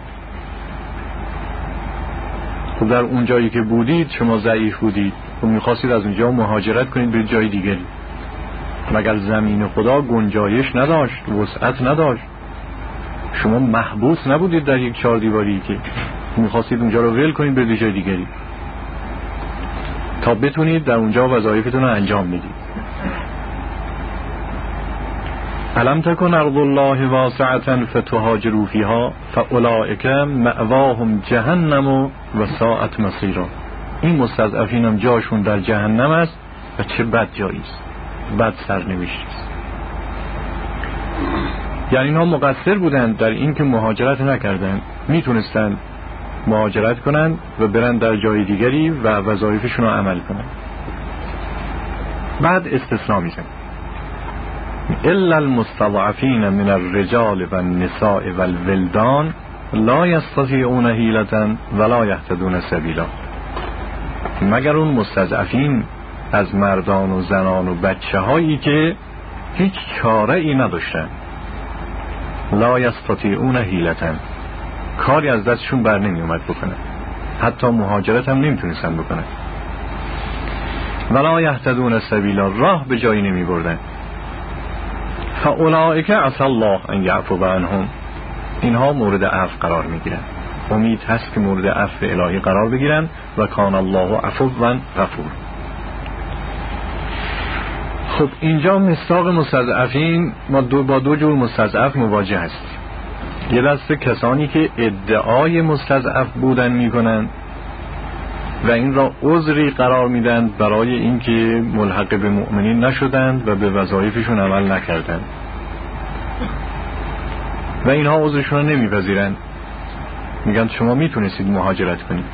خب در اون جایی که بودید شما ضعیف بودید، خب میخواستید از اونجا مهاجرت کنید به جای دیگری، مگر زمین خدا گنجایش نداشت، وسعت نداشت؟ شما محبوس نبودید در یک چهار دیواری که میخواستید اونجا رو ول کنید به جای دیگری تا بتونید در اونجا وظایفتون رو انجام بدید. الم تکن ارض الله واسعة فتهاجروا فیها فاولئک مأواهم جهنم و ساءت مصیرا، این مستضعفین هم جاشون در جهنم است و چه بد جایی است، بد سرنوشتی است. یعنی اینها مقصر بودند در این که مهاجرت نکردند، میتونستند مهاجرت کنن و برن در جای دیگری و وظایفشون رو عمل کنن. بعد استثناء میزن الا المستضعفین من الرجال و النساء و الولدان لا یستطیعون حیلة ولا یهتدون سبیلا، مگر اون مستضعفین از مردان و زنان و بچه هایی که هیچ چاره ای نداشتن، لا یستطیعون حیلة، کاری از دستشون بر نمی اومد بکنن، حتی مهاجرت هم نمیتونستن بکنن، ولا یهتدون سبیلا، راه به جایی نمی بردن، فاولئک عسى الله ان یعفو عنهم، اینها مورد عفو قرار می گیرن، امید هست که مورد عفو الهی قرار بگیرن و کان الله عفوا غفور. خب اینجا مصداق مستضعفین، ما دو با دو جور مستضعف مواجه هستیم. یه دسته کسانی که ادعای مستضعف بودن میکنن و این را عذری قرار میدن برای اینکه ملحق به مؤمنین نشدند و به وظایفشون عمل نکردند و اینها عذرشون رو نمیپذیرن، میگن شما میتونستید مهاجرت کنید.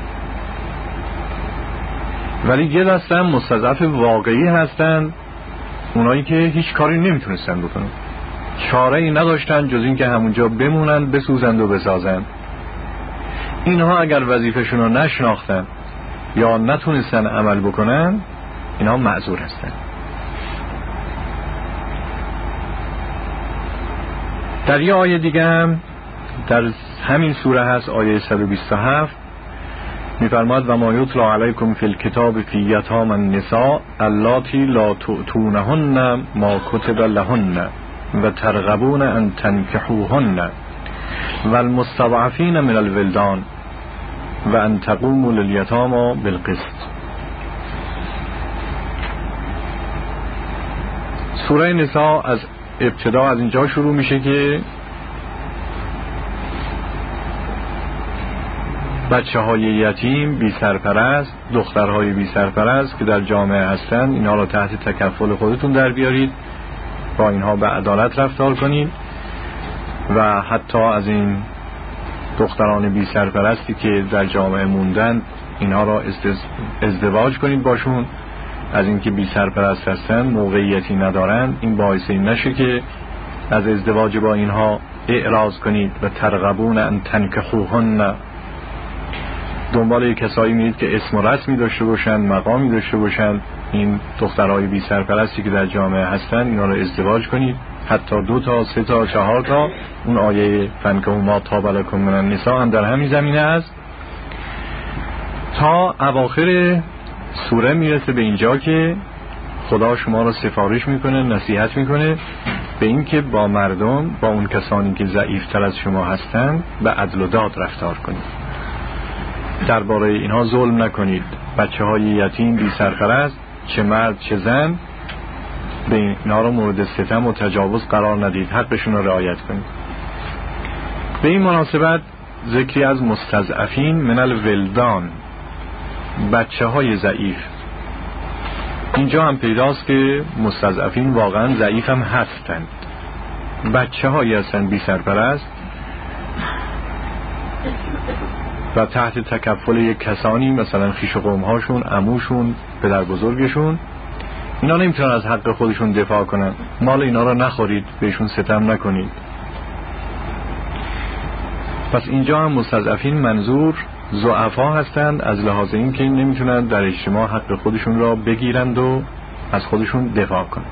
ولی یه دسته هم مستضعف واقعی هستن، اونایی که هیچ کاری نمیتونستن بکنن، چاره ای نداشتن جز این که همونجا بمونن، بسوزند و بسازند. اینها اگر وظیفه‌شون رو نشناختن یا نتونستن عمل بکنن، اینها معذور هستن. در یه آیه دیگه هم در همین سوره هست، آیه صد و بیست و هفت میفرماد و ما یتلا علیکم فی الکتاب فی یتام النساء اللاتی لا تؤتونهن ما کتب لهن و ترغبون ان تنکحوهن و المستضعفین من الولدان و ان تقوموا للیتامی بالقسط. سوره نساء از ابتدا از اینجا شروع میشه که بچه های یتیم بی سرپرست، دخترهای بی سرپرست که در جامعه هستن، اینها را تحت تکفل خودتون در بیارید، با اینها به عدالت رفتار کنید و حتی از این دختران بی سرپرستی که در جامعه موندن، اینها را ازدواج کنید باشون. از اینکه بی سرپرست هستن، موقعیتی ندارن، این باعث این نشه که از ازدواج با اینها اعراض کنید و ترغبون ان تنکحوهن، دنبال کسایی میرید که اسم و رسمی داشته باشن، مقامی داشته باشن. این دخترهای بی سرپرستی که در جامعه هستن، اینا رو ازدواج کنید، حتی دو تا، سه تا، چهار تا. اون آیه فنکحوا ما طاب لکم من النساء هم در همین زمینه است. تا اواخر سوره میرسه به اینجا که خدا شما رو سفارش میکنه، نصیحت میکنه به این که با مردم، با اون کسانی که ضعیفتر از شما هستن، به عدل و داد رفتار کنید، درباره اینها ظلم نکنید. بچه های یتیم بی سرپرست، چه مرد چه زن، به اینها رو مورد ستم و تجاوز قرار ندید، حقشون رو رعایت کنید. به این مناسبت ذکری از مستضعفین من الولدان، بچه های ضعیف. اینجا هم پیداست که مستضعفین واقعا ضعیف هم هستند، بچه هایی هستند بی سرپرست و تحت تکفل یک کسانی، مثلا خویش و قوم هاشون، عموشون، پدر بزرگشون. اینا نمیتونن از حق خودشون دفاع کنن. مال اینا رو نخورید، بهشون ستم نکنید. پس اینجا هم مستضعفین منظور ضعفا هستند، از لحاظ این که نمیتونن در اجتماع حق خودشون را بگیرند و از خودشون دفاع کنند.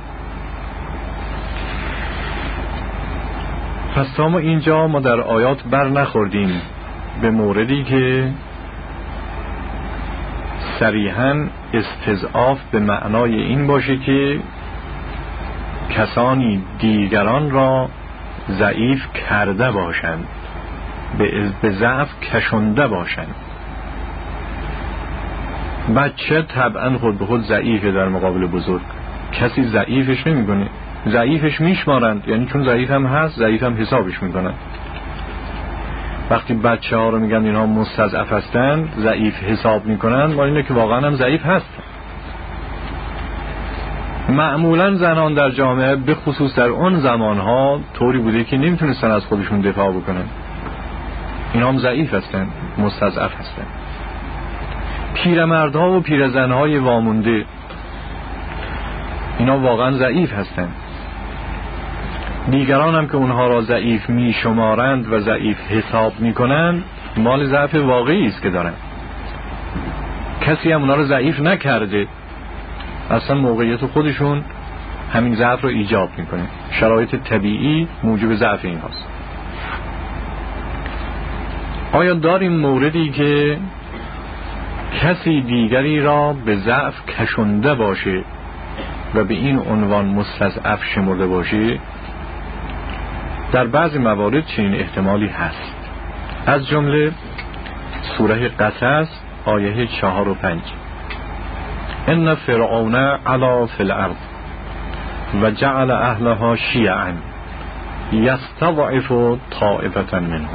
پس تا ما اینجا ما در آیات بر نخوردیم به موردی که صریحاً استضعاف به معنای این باشه که کسانی دیگران را ضعیف کرده باشند، به ضعف کشنده باشند. بچه طبعا خود به خود ضعیفه در مقابل بزرگ، کسی ضعیفش نمیکنه، ضعیفش میشمارند، یعنی چون ضعیف هم هست ضعیف هم حسابش میکنند. وقتی بچه ها رو میگن اینها مستضعف هستن، ضعیف حساب میکنن، ما اینه که واقعا هم ضعیف هستن. معمولا زنان در جامعه به خصوص در اون زمانها طوری بوده که نمیتونستن از خودشون دفاع بکنن. اینا هم ضعیف هستن، مستضعف هستن. پیرمردها و پیرزنهای وامونده اینا واقعا ضعیف هستن. دیگران هم که اونها را ضعیف می شمارند و ضعیف حساب می کنند مال ضعف واقعی است که دارن. کسی هم اونها را ضعیف نکرده، اصلا موقعیت خودشون همین ضعف رو ایجاب میکنه. شرایط طبیعی موجب ضعف این هاست. آیا داریم موردی که کسی دیگری را به ضعف کشنده باشه و به این عنوان مستضعف شمرده باشه؟ در بعضی موارد چنین احتمالی هست، از جمله سوره قصص آیه چهار و پنج: ان فرعون علا فی الارض و جعل اهلها شیعا یستضعف طائفة منهم.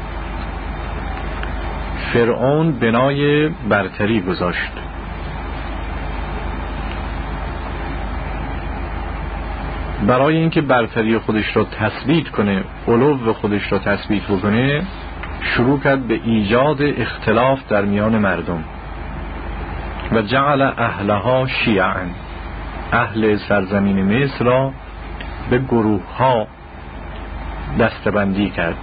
فرعون بنای برتری گذاشت، برای اینکه برتری خودش را تثبیت کنه، علو خودش را تثبیت بکنه، شروع کرد به ایجاد اختلاف در میان مردم. و جعل اهلها شیعا، اهل سرزمین مصر را به گروه ها دستبندی کرد.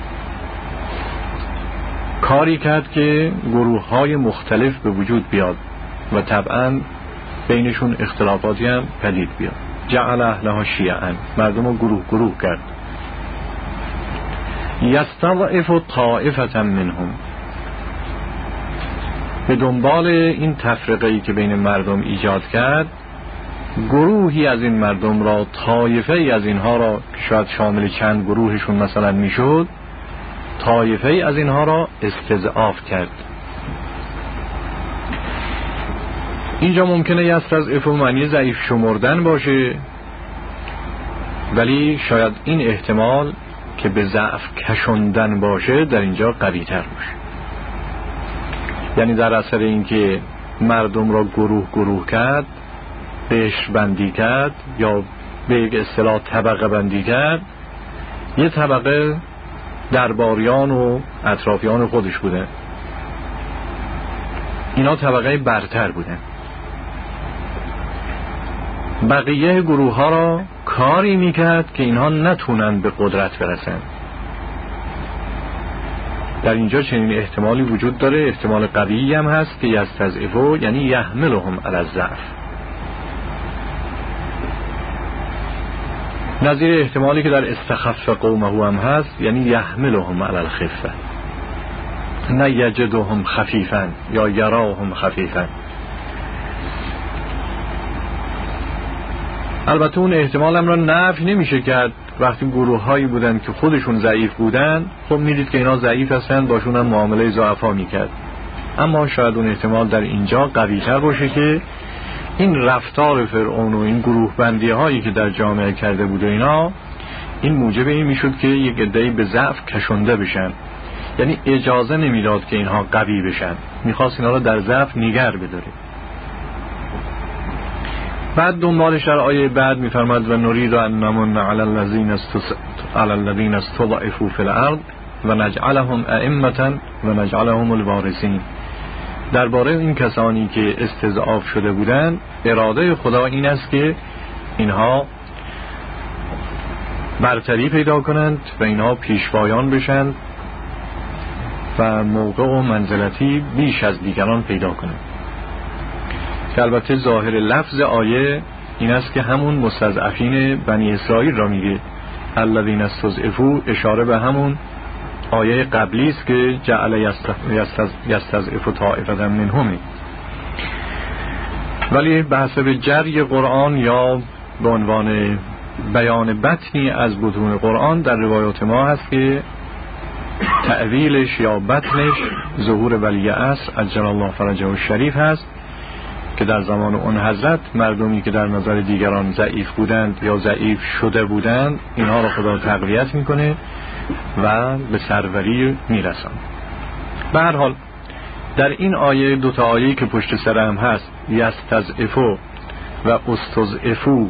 کاری کرد که گروه های مختلف به وجود بیاد و طبعا بینشون اختلافاتی هم پدید بیاد. جعل اهلها شیعا، مردم رو گروه گروه کرد. یستضعف طائفة منهم، به دنبال این تفرقه‌ای که بین مردم ایجاد کرد، گروهی از این مردم را، طایفه‌ای از اینها را که شاید شامل چند گروهشون مثلا میشد، طایفه‌ای از اینها را استضعاف کرد. اینجا ممکنه یستضعف معنی ضعیف شمردن باشه، ولی شاید این احتمال که به ضعف کشوندن باشه در اینجا قوی تر باشه. یعنی در اثر اینکه مردم را گروه گروه کرد، قشر بندی کرد، یا به یک اصطلاح طبقه بندی کرد، یه طبقه درباریان و اطرافیان خودش بودن، اینا طبقه برتر بودن. بقیه گروه ها را کاری میکرد که اینها نتونن به قدرت برسن. در اینجا چنین احتمالی وجود داره، احتمال قوی هم هست که یستضعفوا یعنی یحملهم علی الضعف، نظیر احتمالی که در استخف قومه هم هست، یعنی یحملهم علی الخفه، نه یجدهم خفیفا یا یراهم خفیفا. البته اون احتمال هم را نفی نمیشه کرد. وقتی گروه هایی بودن که خودشون ضعیف بودن، خب میدید که اینا ضعیف هستن، باشون هم معامله ضعفا میکرد. اما شاید اون احتمال در اینجا قوی تر باشه که این رفتار فرعون و این گروه بندی هایی که در جامعه کرده بود و اینا، این موجب این میشد که یک عده‌ای به ضعف کشنده بشن. یعنی اجازه نمیداد که اینها قوی بشن، میخواست اینا را در ضعف نگر بداره. بعد دنبالش در آیه بعد میفرماد و نرید ان نمن علی الذین علی الذین استضعفوا فی الارض و نجعلهم ائمة و نجعلهم الوارثین. درباره این کسانی که استضعاف شده بودند، اراده خدا این است که اینها برتری پیدا کنند و اینها پیشوایان بشند و موقع و منزلتی بیش از دیگران پیدا کنند. که البته ظاهر لفظ آیه این است که همون مستضعفین بنی اسرائیل را میگه. الذین استضعفوا اشاره به همون آیه قبلی است که جعل یستضعف طائفة منهم. ولی به حسب جری قرآن یا به عنوان بیان بطنی از بطون قرآن در روایات ما هست که تأویلش یا بطنش ظهور ولی عصر عجل الله فرجه الشریف هست که در زمان اون حضرت مردمی که در نظر دیگران ضعیف بودند یا ضعیف شده بودند، اینها را خدا تقویت میکنه و به سروری میرسن. به هر حال در این آیه، دو تا آیه که پشت سر هم هست، یستضعفوا و استضعفوا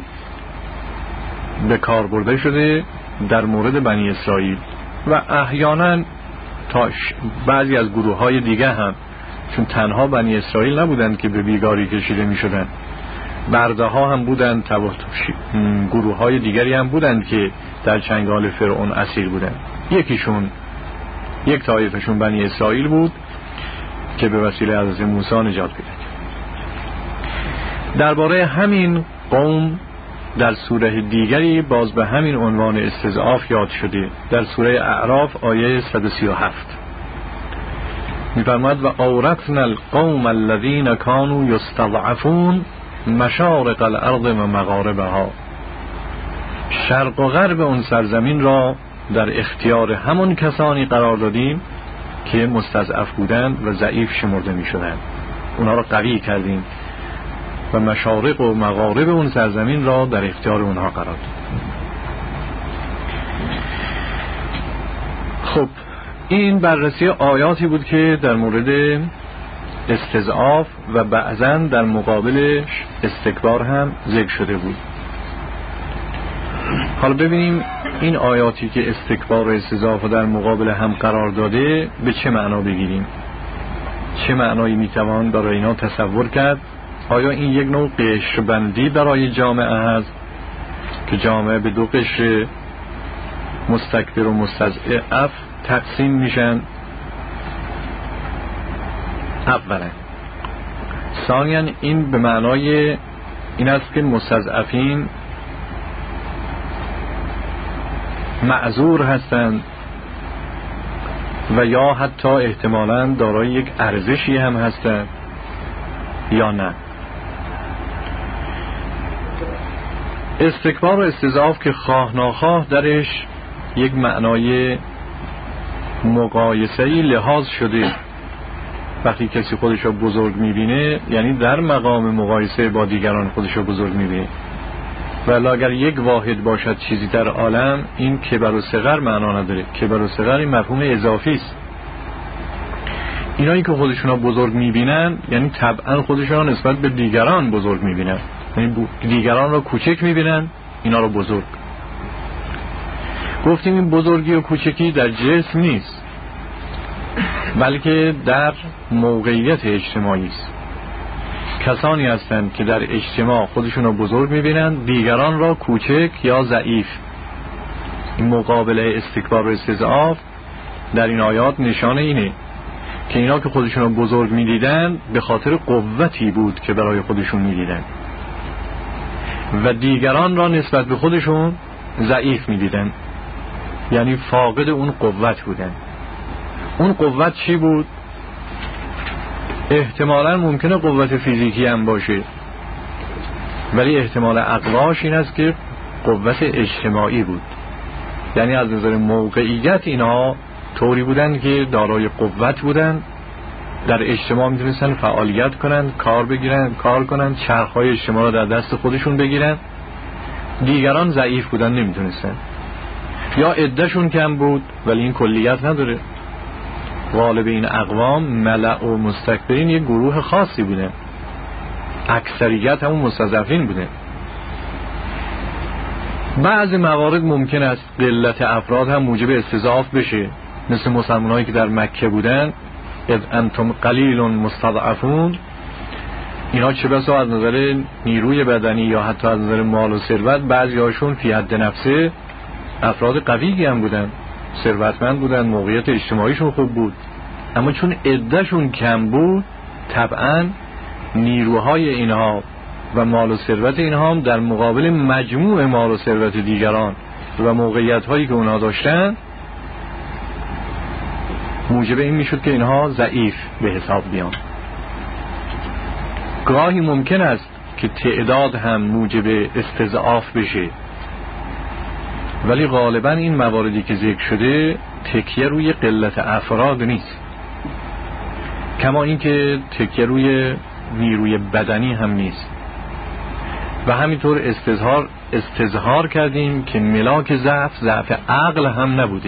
به کار برده شده در مورد بنی اسرائیل و احیانا تا بعضی از گروه های دیگه هم، چون تنها بنی اسرائیل نبودند که به بیگاری کشیده می شدن، برده ها هم بودند، گروه های دیگری هم بودند که در چنگال فرعون اسیر بودند. یکیشون یک طایفشون بنی اسرائیل بود که به وسیله حضرت موسی نجات پیدا کرد. درباره همین قوم در سوره دیگری باز به همین عنوان استضعاف یاد شده. در سوره اعراف آیه صد و سی و هفت می‌فرماید و اورثنا القوم الذين كانوا يستضعفون مشارق الارض و مغاربها. شرق و غرب اون سرزمین را در اختیار همون کسانی قرار دادیم که مستضعف بودند و ضعیف شمرده می شدند. اونا را قوی کردیم و مشارق و مغارب اون سرزمین را در اختیار اونها قرار دادیم. خب این بررسی آیاتی بود که در مورد استضعاف و بعضاً در مقابلش استکبار هم ذکر شده بود. حالا ببینیم این آیاتی که استکبار و استضعاف و در مقابل هم قرار داده به چه معنا بگیریم، چه معنایی میتوان برای اینا تصور کرد. آیا این یک نوع قشربندی برای جامعه هست که جامعه به دو قشر مستکبر و مستضعف تقسیم میشن؟ اولا. ثانیاً این به معنای این است که مستضعفین معذور هستند و یا حتی احتمالاً دارای یک ارزشی هم هستند یا نه. استکبار و استضعاف که خواه ناخواه درش یک معنای مقایسه‌ای لحاظ شده. وقتی کسی خودشو بزرگ میبینه یعنی در مقام مقایسه با دیگران خودشو بزرگ میبینه. ولی اگر یک واحد باشد چیزی در عالم، این کبر و صغر معنا نداره. کبر و صغر این مفهوم اضافی است. اینایی که خودشون بزرگ میبینن یعنی طبعا خودشون نسبت به دیگران بزرگ میبینن، یعنی دیگران رو کوچک میبینن، اینا رو بزرگ. گفتیم این بزرگی و کوچکی در جسم نیست، بلکه در موقعیت اجتماعی است. کسانی هستند که در اجتماع خودشون رو بزرگ میبینند، دیگران را کوچک یا ضعیف. این مقابله استکبار و استضعاف در این آیات نشانه اینه که اینا که خودشون رو بزرگ میدیدن به خاطر قوتی بود که برای خودشون میدیدن و دیگران را نسبت به خودشون ضعیف میدیدن، یعنی فاقد اون قوت بودن. اون قوت چی بود؟ احتمالاً ممکنه قوت فیزیکی هم باشه، ولی احتمال اقواش این است که قوت اجتماعی بود. یعنی از نظر موقعیت اینها طوری بودن که دارای قوت بودن، در اجتماع میتونستن فعالیت کنن، کار بگیرن، کار کنن، چرخهای اجتماع را در دست خودشون بگیرن. دیگران ضعیف بودن، نمیتونستن، یا عدهشون کم بود، ولی این کلیت نداره. غالب این اقوام ملأ و مستکبرین یک گروه خاصی بودن، اکثریت همون مستضعفین بودن. بعضی موارد ممکن است قلت افراد هم موجب استضعاف بشه، مثل مسلمانایی که در مکه بودن، اذ انتم قلیل مستضعفون. اینا چه بسا از نظر نیروی بدنی یا حتی از نظر مال و ثروت بعضی هاشون فی حد نفسه افراد قوی هم بودن، ثروتمند بودن، موقعیت اجتماعیشون خوب بود، اما چون عدهشون کم بود طبعا نیروهای اینها و مال و ثروت اینها هم در مقابل مجموع مال و ثروت دیگران و موقعیت هایی که اونها داشتن موجب این میشد که اینها ضعیف به حساب بیان. گاهی ممکن است که تعداد هم موجب استضعاف بشه، ولی غالبا این مواردی که ذکر شده تکیه روی قلت افراد نیست، کما این که تکیه روی نیروی بدنی هم نیست. و همینطور استظهار استظهار کردیم که ملاک ضعف ضعف عقل هم نبوده.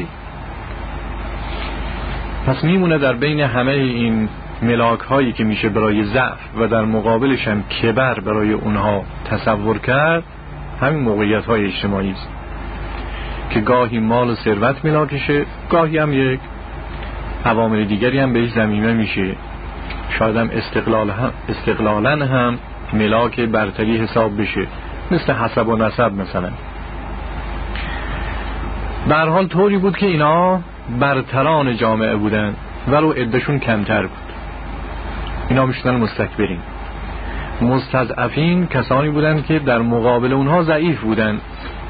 پس میمونه در بین همه این ملاک هایی که میشه برای ضعف و در مقابلش هم کبر برای اونها تصور کرد، همین موقعیت های اجتماعی است که گاهی مال و ثروت ملاکشه، گاهی هم یک عوامل دیگری هم بهش ضمیمه میشه، شاید هم استقلال هم استقلالاً هم ملاک برتری حساب بشه، مثل حسب و نسب مثلا. به هر حال طوری بود که اینا برتران جامعه بودن و رو عدهشون کمتر بود. اینا میشدن مستکبرین. مستضعفین کسانی بودن که در مقابل اونها ضعیف بودن،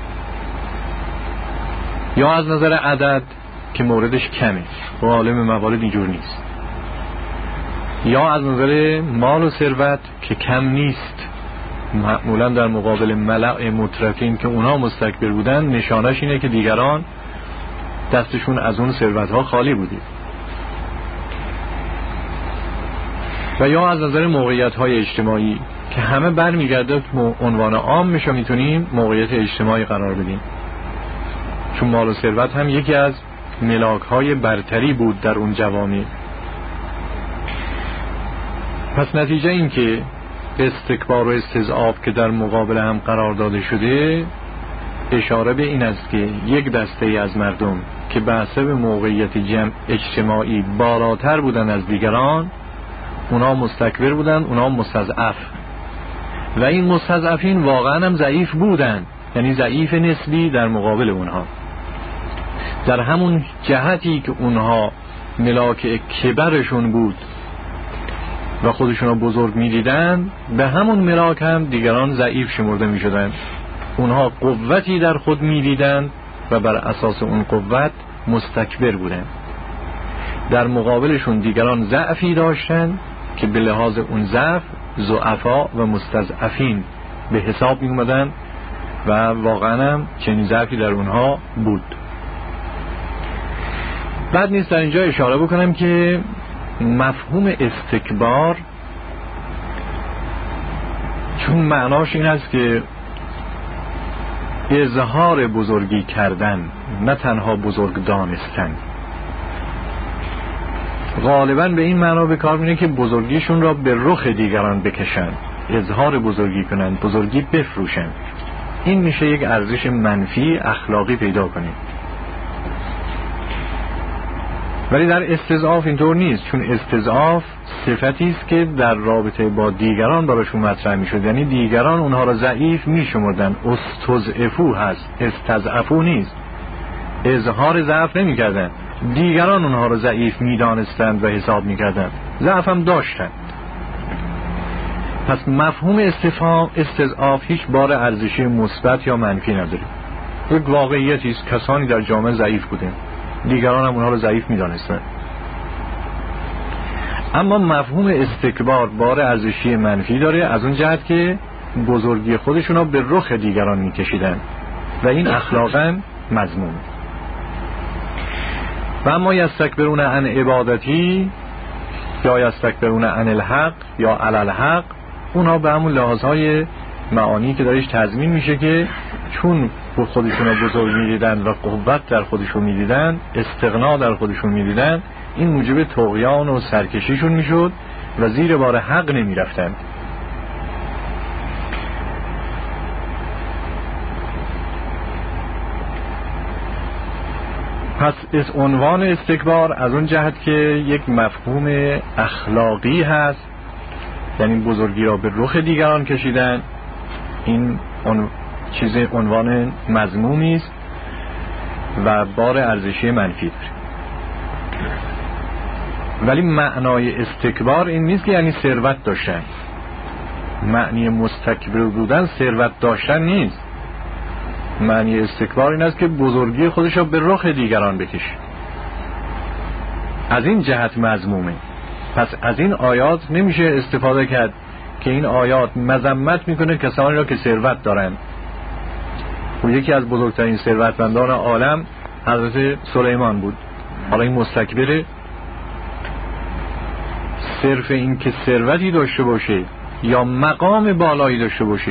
یا از نظر عدد که موردش کمه، غالب موارد اینجور نیست، یا از نظر مال و ثروت که کم نیست. معمولا در مقابل ملأ مترفین که اونها مستکبر بودن، نشانش اینه که دیگران دستشون از اون ثروت‌ها خالی بوده. و یا از نظر موقعیت‌های اجتماعی که همه برمیگرده به عنوان عام میشه میتونیم موقعیت اجتماعی قرار بدیم، چون مال و ثروت هم یکی از ملاک‌های برتری بود در اون جوامع. پس نتیجه این که استکبار و استضعاف که در مقابل هم قرار داده شده اشاره به این است که یک دسته ای از مردم که به حسب موقعیت جمع اجتماعی بالاتر بودن از دیگران، اونا مستکبر بودن، اونا مستضعف، و این مستضعفین واقعا هم ضعیف بودن، یعنی ضعیف نسبی در مقابل اونها. در همون جهتی که اونها ملاک کبرشون بود و خودشون رو بزرگ می دیدن، به همون ملاک هم دیگران ضعیف شمرده می شدن. اونها قوتی در خود می دیدن و بر اساس اون قوت مستکبر بودن. در مقابلشون دیگران ضعفی داشتن که به لحاظ اون ضعف ضعفا و مستضعفین به حساب می اومدن و واقعا هم چنین ضعفی در اونها بود. بعد نیست در اینجا اشاره بکنم که مفهوم استکبار، چون معناش این است که اظهار بزرگی کردن، نه تنها بزرگ دانستن، غالبا به این معنا به کار میره که بزرگیشون را به رخ دیگران بکشن، اظهار بزرگی کنن، بزرگی بفروشن. این میشه یک ارزش منفی اخلاقی پیدا کنه. ولی در استضعاف اینطور نیست، چون استضعاف صفتی است که در رابطه با دیگران براشون مطرح میشد، یعنی دیگران اونها را ضعیف میشمردن. استضعفو هست، استضعفو نیست. اظهار ضعف نمیکردن، دیگران اونها را ضعیف میدانستند و حساب میکردند، ضعف هم داشتند. پس مفهوم استفهام استضعاف هیچ بار ارزشی مثبت یا منفی نداره. یک واقعیتی است، کسانی در جامعه ضعیف بودند، دیگران هم اونها رو ضعیف می‌دانستند. اما مفهوم استکبار بار ارزشی منفی داره، از اون جهت که بزرگی خودشون رو به رخ دیگران می‌کشیدن و این اخلاقاً مذموم. و اما یستکبرون عن عبادتی یا یستکبرون عن الحق یا علی الحق، اونها به همون لحاظهای معانی که دارش تضمین میشه که چون خودشون رو بزرگ میدیدن و قوت در خودشون میدیدن، استغنا در خودشون میدیدن، این موجب طغیان و سرکشیشون میشد و زیر بار حق نمیرفتن. پس از عنوان استکبار از اون جهت که یک مفهوم اخلاقی هست، یعنی بزرگی را به رخ دیگران کشیدن، این اون چیز عنوان مذمومی است و بار ارزشی منفی داره. ولی معنای استکبار این نیست که یعنی ثروت داشتن. معنی مستکبر بودن ثروت داشتن نیست. معنی استکبار این است که بزرگی خودش را به رخ دیگران بکشه. از این جهت مذمومه. پس از این آیات نمیشه استفاده کرد که این آیات مذمت میکنه کسانی را که ثروت دارن. و یکی از بزرگترین ثروتمندان عالم حضرت سلیمان بود، حالا این مستکبره. صرف این که ثروتی داشته باشه یا مقام بالایی داشته باشه،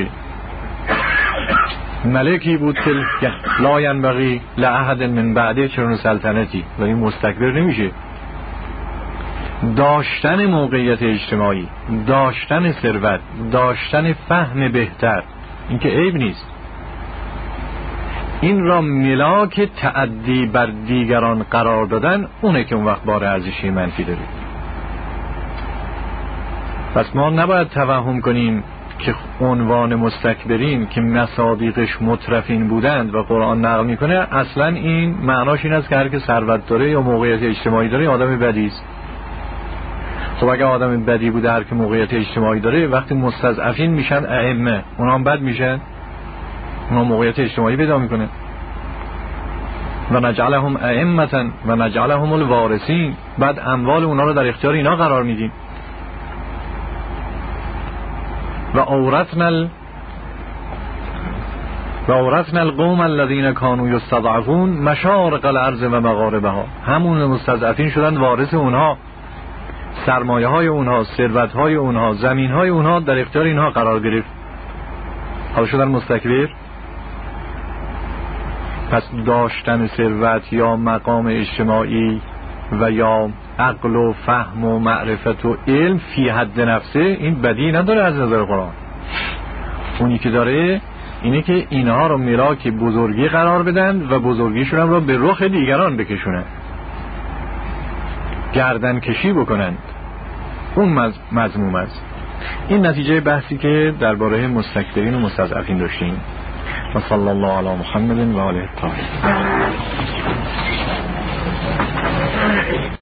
ملکی بود که لا ینبغی لأحد من بعده چنون سلطنتی، ولی مستکبر نمیشه. داشتن موقعیت اجتماعی، داشتن ثروت، داشتن فهم بهتر، این که عیب نیست. این را ملاک تعدی بر دیگران قرار دادن، اونه که اون وقت بار ارزشی منفی داره. پس ما نباید توهم کنیم که عنوان مستکبرین که مصادیقش مترفین بودند و قرآن نقل میکنه، اصلا این معناش این است که هر که ثروت داره یا موقعیت اجتماعی داره آدم بدی است. خب اگه آدم بدی بوده هر که موقعیت اجتماعی داره، وقتی مستضعفین میشن ائمه، اونا هم بد میشن، اونا موقعیت اجتماعی پیدا میکنه. و نجعلهم ائمة و نجعلهم الوارثین، بعد اموال اونا رو در اختیار اینا قرار میدیم. و اورثنا ال... و اورثنا القوم الذين كانوا يستضعفون مشارق الارض و مغاربها، همون مستضعفین شدن وارث اونها، سرمایه های اونها، ثروت های اونها، زمین های اونها در اختیار اینها قرار گرفت. حالا شدن مستکبر. پس داشتن ثروت یا مقام اجتماعی و یا عقل و فهم و معرفت و علم فی حد نفسه این بدی نداره از نظر قرآن. اونی که داره اینه که اینها رو ملاک بزرگی قرار بدن و بزرگیشون هم رو به رخ دیگران بکشونن، گردن کشی بکنند. اون مذموم است. این نتیجه بحثی که درباره مستکبرین و مستضعفین داشتیم. و صلی الله علی محمد و آله الطاهرین.